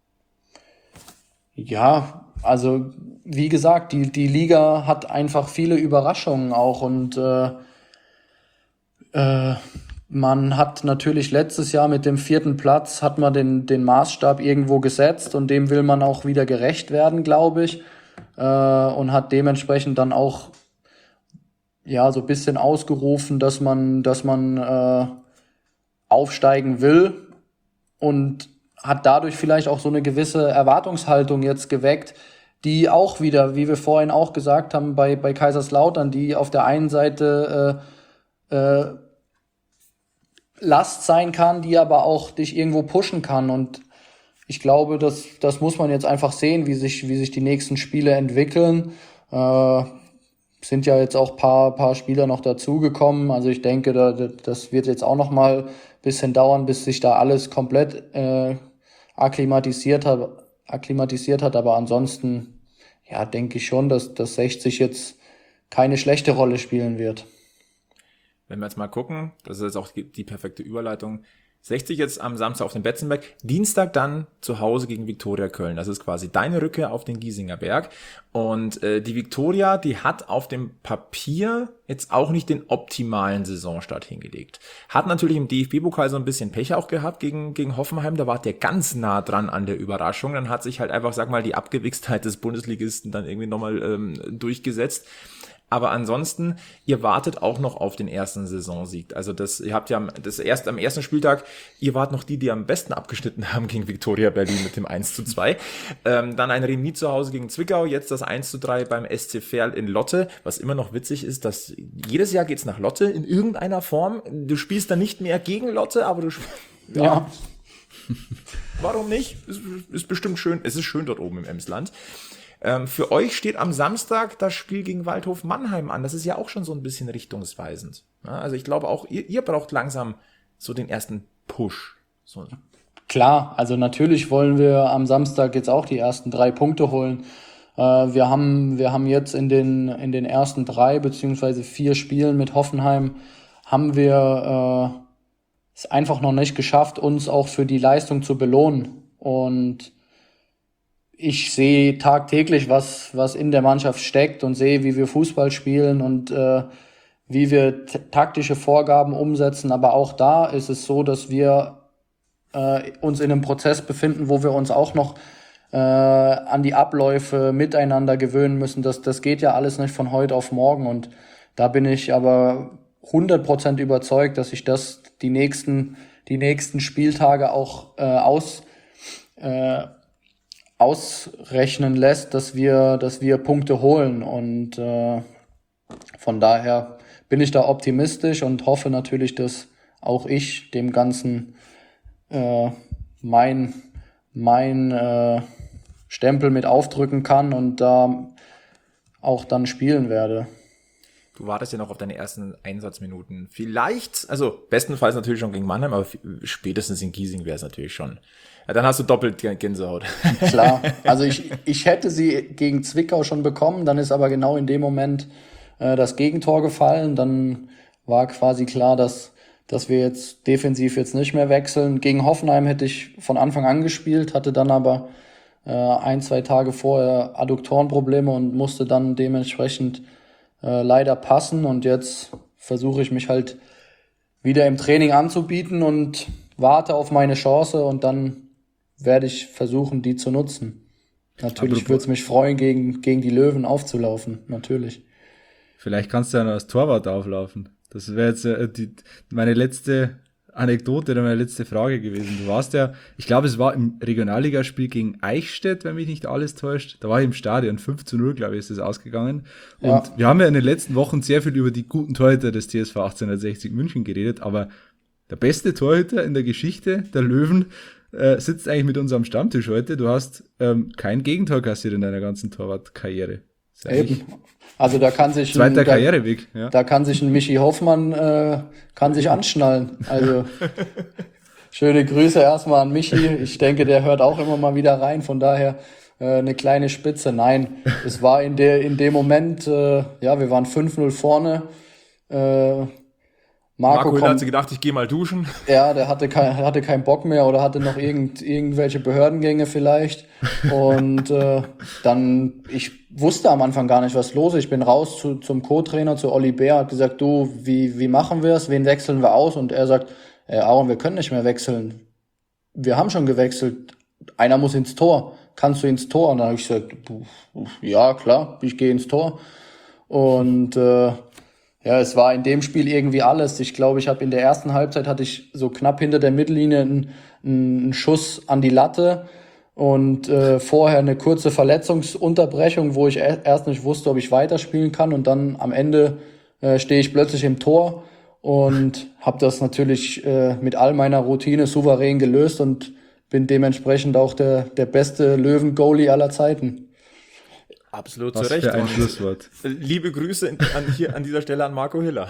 Ja, also wie gesagt, die die Liga hat einfach viele Überraschungen auch und äh, äh, man hat natürlich letztes Jahr mit dem vierten Platz hat man den den Maßstab irgendwo gesetzt und dem will man auch wieder gerecht werden, glaube ich, äh, und hat dementsprechend dann auch ja so ein bisschen ausgerufen, dass man dass man äh, aufsteigen will und hat dadurch vielleicht auch so eine gewisse Erwartungshaltung jetzt geweckt, die auch wieder, wie wir vorhin auch gesagt haben, bei bei Kaiserslautern, die auf der einen Seite äh, äh, Last sein kann, die aber auch dich irgendwo pushen kann. Und ich glaube, das das muss man jetzt einfach sehen, wie sich wie sich die nächsten Spiele entwickeln. Äh, sind ja jetzt auch paar paar Spieler noch dazugekommen. Also ich denke, da, das wird jetzt auch noch mal ein bisschen dauern, bis sich da alles komplett äh, akklimatisiert hat, akklimatisiert hat, aber ansonsten, ja, denke ich schon, dass, dass sechzig jetzt keine schlechte Rolle spielen wird. Wenn wir jetzt mal gucken, das ist jetzt auch die, die perfekte Überleitung. sechzig jetzt am Samstag auf dem Betzenberg, Dienstag dann zu Hause gegen Viktoria Köln. Das ist quasi deine Rückkehr auf den Giesinger Berg. Und äh, die Viktoria, die hat auf dem Papier jetzt auch nicht den optimalen Saisonstart hingelegt. Hat natürlich im D F B-Pokal so ein bisschen Pech auch gehabt gegen gegen Hoffenheim. Da war der ganz nah dran an der Überraschung. Dann hat sich halt einfach, sag mal, die Abgewichstheit des Bundesligisten dann irgendwie nochmal ähm, durchgesetzt. Aber ansonsten, ihr wartet auch noch auf den ersten Saisonsieg. Also das, ihr habt ja das erst am ersten Spieltag, ihr wart noch die, die am besten abgeschnitten haben gegen Viktoria Berlin mit dem eins zu zwei. Ähm, dann ein Remis zu Hause gegen Zwickau, jetzt das eins zu drei beim S C Verl in Lotte. Was immer noch witzig ist, dass jedes Jahr geht's nach Lotte in irgendeiner Form. Du spielst dann nicht mehr gegen Lotte, aber du sp- ja. ja. Warum nicht? Ist, ist bestimmt schön. Es ist schön dort oben im Emsland. Ähm, für euch steht am Samstag das Spiel gegen Waldhof Mannheim an. Das ist ja auch schon so ein bisschen richtungsweisend. Ja, also ich glaube auch, ihr, ihr braucht langsam so den ersten Push. So. Klar, also natürlich wollen wir am Samstag jetzt auch die ersten drei Punkte holen. Äh, wir haben wir haben jetzt in den in den ersten drei beziehungsweise vier Spielen mit Hoffenheim haben wir äh, es einfach noch nicht geschafft, uns auch für die Leistung zu belohnen. Und ich sehe tagtäglich, was was in der Mannschaft steckt und sehe, wie wir Fußball spielen und äh, wie wir t- taktische Vorgaben umsetzen. Aber auch da ist es so, dass wir äh, uns in einem Prozess befinden, wo wir uns auch noch äh, an die Abläufe miteinander gewöhnen müssen. Das, das geht ja alles nicht von heute auf morgen. Und da bin ich aber hundert Prozent überzeugt, dass sich das die nächsten, die nächsten Spieltage auch äh, aus, äh, ausrechnen lässt, dass wir, dass wir Punkte holen. Und äh, von daher bin ich da optimistisch und hoffe natürlich, dass auch ich dem Ganzen äh, mein, mein äh, Stempel mit aufdrücken kann und da auch dann spielen werde. Du wartest ja noch auf deine ersten Einsatzminuten. Vielleicht, also bestenfalls natürlich schon gegen Mannheim, aber spätestens in Giesing wäre es natürlich schon. Ja, dann hast du doppelt Gänsehaut. Klar, also ich, ich hätte sie gegen Zwickau schon bekommen, dann ist aber genau in dem Moment äh, das Gegentor gefallen. Dann war quasi klar, dass, dass wir jetzt defensiv jetzt nicht mehr wechseln. Gegen Hoffenheim hätte ich von Anfang an gespielt, hatte dann aber äh, ein, zwei Tage vorher Adduktorenprobleme und musste dann dementsprechend Äh, leider passen, und jetzt versuche ich mich halt wieder im Training anzubieten und warte auf meine Chance, und dann werde ich versuchen, die zu nutzen. Natürlich würde es mich freuen, gegen, gegen die Löwen aufzulaufen, natürlich. Vielleicht kannst du ja noch als Torwart auflaufen. Das wäre jetzt äh, die, meine letzte Anekdote oder meine letzte Frage gewesen. Du warst ja, ich glaube, es war im Regionalligaspiel gegen Eichstätt, wenn mich nicht alles täuscht. Da war ich im Stadion, fünf zu null, glaube ich, ist es ausgegangen. Und ja, wir haben ja in den letzten Wochen sehr viel über die guten Torhüter des T S V achtzehnhundertsechzig München geredet, aber der beste Torhüter in der Geschichte der Löwen äh, sitzt eigentlich mit unserem Stammtisch heute. Du hast ähm, kein Gegentor kassiert in deiner ganzen Torwartkarriere. Eben. Also da kann sich zweiter ein, Karriereweg. Da, ja. da kann sich ein Michi Hoffmann äh, kann sich anschnallen. Also schöne Grüße erstmal an Michi. Ich denke, der hört auch immer mal wieder rein. Von daher äh, eine kleine Spitze. Nein, es war in der in dem Moment, äh, ja, wir waren fünf null vorne. Äh, Marco, Marco hat sich gedacht, ich gehe mal duschen. Ja, der hatte kein, hatte keinen Bock mehr oder hatte noch irgend, irgendwelche Behördengänge vielleicht. Und äh, dann, ich wusste am Anfang gar nicht, was los ist. Ich bin raus zu, zum Co-Trainer, zu Olli Bär, hat gesagt, du, wie, wie machen wir es? Wen wechseln wir aus? Und er sagt, äh, Aaron, wir können nicht mehr wechseln. Wir haben schon gewechselt. Einer muss ins Tor. Kannst du ins Tor? Und dann habe ich gesagt, ja, klar, ich gehe ins Tor. Und äh, ja, es war in dem Spiel irgendwie alles. Ich glaube, ich habe in der ersten Halbzeit hatte ich so knapp hinter der Mittellinie einen, einen Schuss an die Latte und äh, vorher eine kurze Verletzungsunterbrechung, wo ich erst nicht wusste, ob ich weiterspielen kann, und dann am Ende äh, stehe ich plötzlich im Tor und habe das natürlich äh, mit all meiner Routine souverän gelöst und bin dementsprechend auch der der beste Löwen-Goalie aller Zeiten. Absolut Was zu Recht. für ein Schlusswort. Liebe Grüße an, hier an dieser Stelle an Marco Hiller.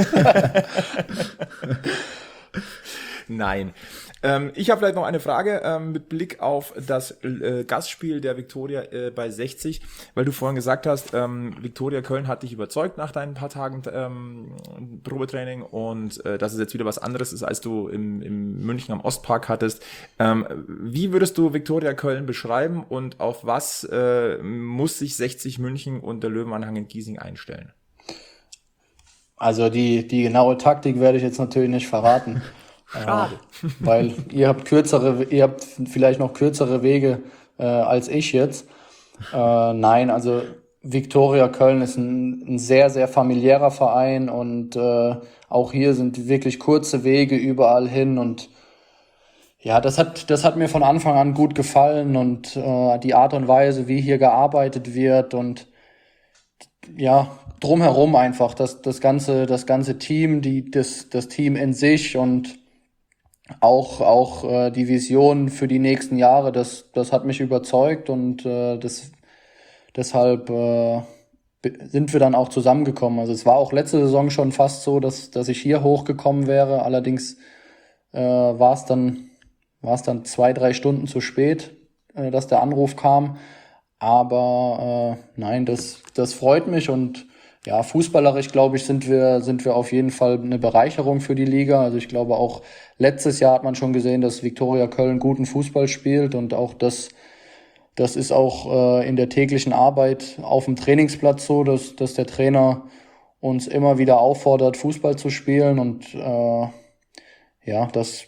Nein. Ähm, ich habe vielleicht noch eine Frage ähm, mit Blick auf das äh, Gastspiel der Viktoria äh, bei sechzig, weil du vorhin gesagt hast, ähm, Viktoria Köln hat dich überzeugt nach deinen paar Tagen ähm, Probetraining, und äh, dass es jetzt wieder was anderes ist, als du im, im München am Ostpark hattest. Ähm, wie würdest du Viktoria Köln beschreiben, und auf was äh, muss sich sechzig München und der Löwenanhang in Giesing einstellen? Also die die genaue Taktik werde ich jetzt natürlich nicht verraten. Schade. Äh, weil ihr habt kürzere, ihr habt vielleicht noch kürzere Wege äh, als ich jetzt. Äh, nein, also Viktoria Köln ist ein, ein sehr, sehr familiärer Verein, und äh, auch hier sind wirklich kurze Wege überall hin, und ja, das hat das hat mir von Anfang an gut gefallen, und äh, die Art und Weise, wie hier gearbeitet wird, und ja, drumherum einfach das das ganze das ganze Team, die das das Team in sich, und auch auch äh, die Vision für die nächsten Jahre, das das hat mich überzeugt, und äh, das deshalb äh, sind wir dann auch zusammengekommen. Also es war auch letzte Saison schon fast so, dass dass ich hier hochgekommen wäre. Allerdings äh, war es dann war es dann zwei drei Stunden zu spät, äh, dass der Anruf kam. Aber äh, nein, das das freut mich, und ja, fußballerisch, glaube ich, sind wir sind wir auf jeden Fall eine Bereicherung für die Liga. Also ich glaube, auch letztes Jahr hat man schon gesehen, dass Viktoria Köln guten Fußball spielt, und auch das das ist auch äh, in der täglichen Arbeit auf dem Trainingsplatz so, dass dass der Trainer uns immer wieder auffordert, Fußball zu spielen, und äh, ja, das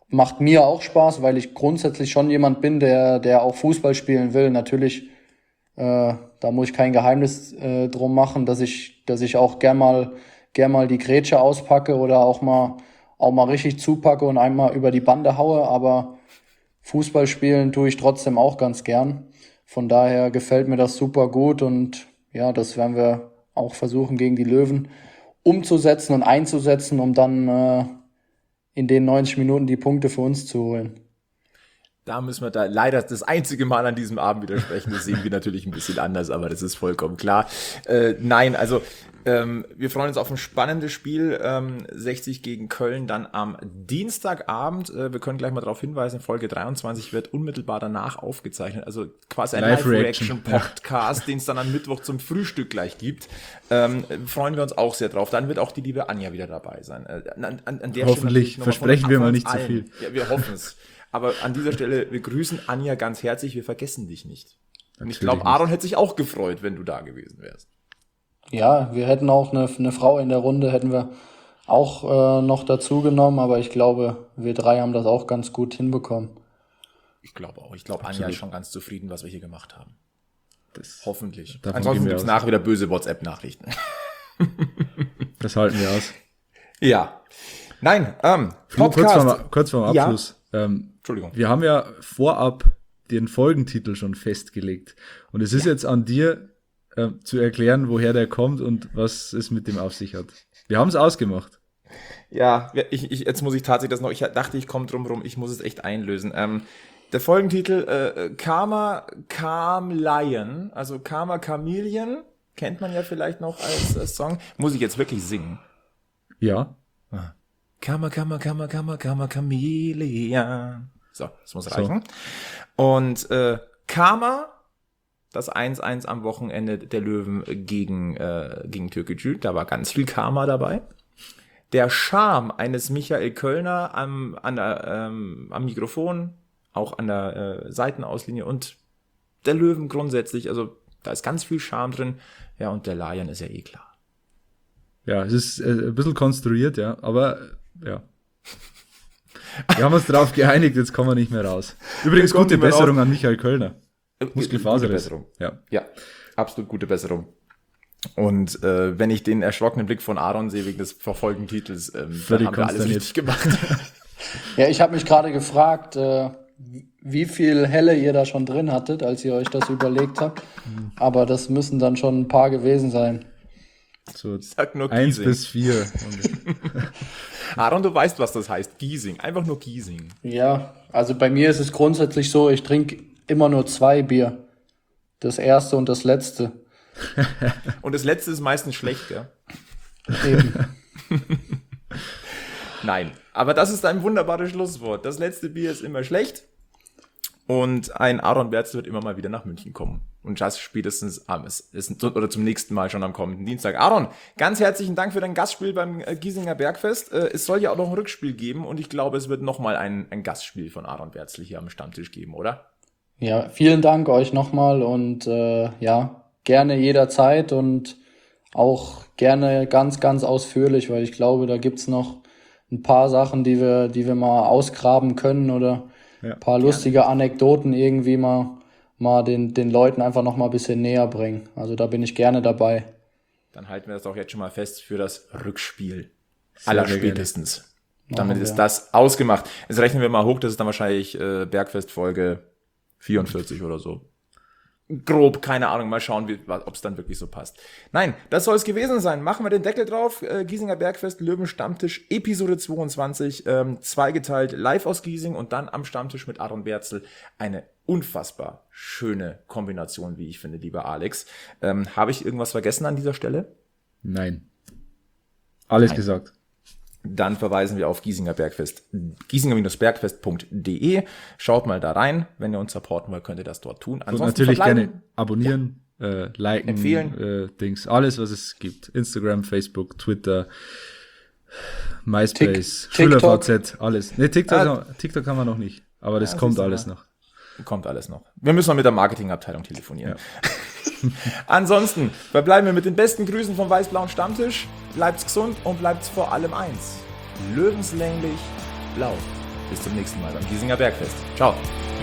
macht mir auch Spaß, weil ich grundsätzlich schon jemand bin, der, der auch Fußball spielen will. Natürlich, äh, da muss ich kein Geheimnis äh, drum machen, dass ich, dass ich auch gern mal, gern mal die Grätsche auspacke oder auch mal, auch mal richtig zupacke und einmal über die Bande haue. Aber Fußball spielen tue ich trotzdem auch ganz gern. Von daher gefällt mir das super gut und ja, das werden wir auch versuchen gegen die Löwen umzusetzen und einzusetzen, um dann äh, in den neunzig Minuten die Punkte für uns zu holen. Da müssen wir da leider das einzige Mal an diesem Abend widersprechen. Das sehen wir natürlich ein bisschen anders, aber das ist vollkommen klar. Äh, nein, also ähm, wir freuen uns auf ein spannendes Spiel. Ähm, sechzig gegen Köln dann am Dienstagabend. Äh, wir können gleich mal darauf hinweisen, Folge dreiundzwanzig wird unmittelbar danach aufgezeichnet. Also quasi ein Live-Reaction-Podcast, den es dann am Mittwoch zum Frühstück gleich gibt. Ähm, freuen wir uns auch sehr drauf. Dann wird auch die liebe Anja wieder dabei sein. Äh, an, an, an der Hoffentlich, versprechen wir mal nicht zu viel. Ja, wir hoffen es. Aber an dieser Stelle, wir grüßen Anja ganz herzlich, wir vergessen dich nicht. Und ich glaube, Aaron hätte sich auch gefreut, wenn du da gewesen wärst. Ja, wir hätten auch eine, eine Frau in der Runde, hätten wir auch äh, noch dazu genommen, aber ich glaube, wir drei haben das auch ganz gut hinbekommen. Ich glaube auch. Ich glaube, Anja ist schon ganz zufrieden, was wir hier gemacht haben. Das Hoffentlich. Davon Ansonsten gehen wir gibt es aus. nachher wieder böse WhatsApp-Nachrichten. Das halten wir aus. Ja. Nein, ähm, Flo, kurz Podcast. vorm, kurz vorm Ja. Abschluss. Ähm, Entschuldigung. Wir haben ja vorab den Folgentitel schon festgelegt. Und es ist jetzt an dir äh, zu erklären, woher der kommt und was es mit dem auf sich hat. Wir haben es ausgemacht. Ja, ich, ich, jetzt muss ich tatsächlich das noch, ich dachte, ich komme drum rum, ich muss es echt einlösen. Ähm, der Folgentitel, äh, Karma Chameleon, also Karma Chameleon, kennt man ja vielleicht noch als äh, Song. Muss ich jetzt wirklich singen? Ja. Karma, Karma, Karma, Karma, Karma Chameleon. So, das muss reichen. So. Und äh, Karma, das eins eins am Wochenende der Löwen gegen, äh, gegen Türkgücü, da war ganz viel Karma dabei. Der Charme eines Michael Kölner am, an der, ähm, am Mikrofon, auch an der äh, Seitenauslinie und der Löwen grundsätzlich, also da ist ganz viel Charme drin. Ja, und der Lion ist ja eh klar. Ja, es ist äh, ein bisschen konstruiert, ja, aber äh, ja. Wir haben uns darauf geeinigt, jetzt kommen wir nicht mehr raus. Übrigens, Wir kommen gute nicht mehr Besserung raus. an Michael Kölner. Muskelfaser. Gute Besserung. Ja. Ja, absolut gute Besserung. Und äh, wenn ich den erschrockenen Blick von Aaron sehe wegen des verfolgenden Titels, ähm, dann Völlig haben wir alles konsterniert. richtig gemacht. Ja, ich habe mich gerade gefragt, äh, wie viel Helle ihr da schon drin hattet, als ihr euch das überlegt habt. Aber das müssen dann schon ein paar gewesen sein. So Sag nur eins Giesing. bis vier. Aaron, du weißt, was das heißt. Giesing. Einfach nur Giesing. Ja, also bei mir ist es grundsätzlich so, ich trinke immer nur zwei Bier. Das erste und das letzte. Und das letzte ist meistens schlecht, gell? Eben. Nein, aber das ist ein wunderbares Schlusswort. Das letzte Bier ist immer schlecht. Und ein Aaron Berz wird immer mal wieder nach München kommen. Und das spätestens am, es ist, oder zum nächsten Mal schon am kommenden Dienstag. Aaron, ganz herzlichen Dank für dein Gastspiel beim äh, Giesinger Bergfest. Äh, es soll ja auch noch ein Rückspiel geben und ich glaube, es wird nochmal ein, ein Gastspiel von Aaron Berzl hier am Stammtisch geben, oder? Ja, vielen Dank euch nochmal und äh, ja, gerne jederzeit und auch gerne ganz, ganz ausführlich, weil ich glaube, da gibt's noch ein paar Sachen, die wir, die wir mal ausgraben können oder Ja, ein paar lustige Anekdoten irgendwie mal, mal den, den Leuten einfach noch mal ein bisschen näher bringen. Also da bin ich gerne dabei. Dann halten wir das auch jetzt schon mal fest für das Rückspiel. Sehr, Aller sehr spätestens. gerne. Damit Machen ist wir. das ausgemacht. Jetzt rechnen wir mal hoch, das ist dann wahrscheinlich äh, Bergfest-Folge vierundvierzig oder so. Grob, keine Ahnung, mal schauen, ob es dann wirklich so passt. Nein, das soll es gewesen sein. Machen wir den Deckel drauf. Äh, Giesinger Bergfest, Löwen Stammtisch, Episode zweiundzwanzig, ähm, zweigeteilt live aus Giesing und dann am Stammtisch mit Aaron Berzl. Eine unfassbar schöne Kombination, wie ich finde, lieber Alex. Ähm, Habe ich irgendwas vergessen an dieser Stelle? Nein. Alles Nein. gesagt. Dann verweisen wir auf Giesinger Bergfest, giesinger Bergfest punkt de. Schaut mal da rein. Wenn ihr uns supporten wollt, könnt ihr das dort tun. Und natürlich verbleiben- gerne abonnieren, äh, liken, Empfehlen. Äh, Dings, alles, was es gibt. Instagram, Facebook, Twitter, MySpace, Tik- TikTok. SchülerVZ, alles. Ne, TikTok, Ah. TikTok haben wir noch nicht. Aber das Ja, kommt siehst du alles mal. noch. Kommt alles noch. Wir müssen noch mit der Marketingabteilung telefonieren. Ansonsten verbleiben wir mit den besten Grüßen vom weiß-blauen Stammtisch. Bleibt's gesund und bleibt's vor allem eins. Löwenslänglich blau. Bis zum nächsten Mal beim Giesinger Bergfest. Ciao.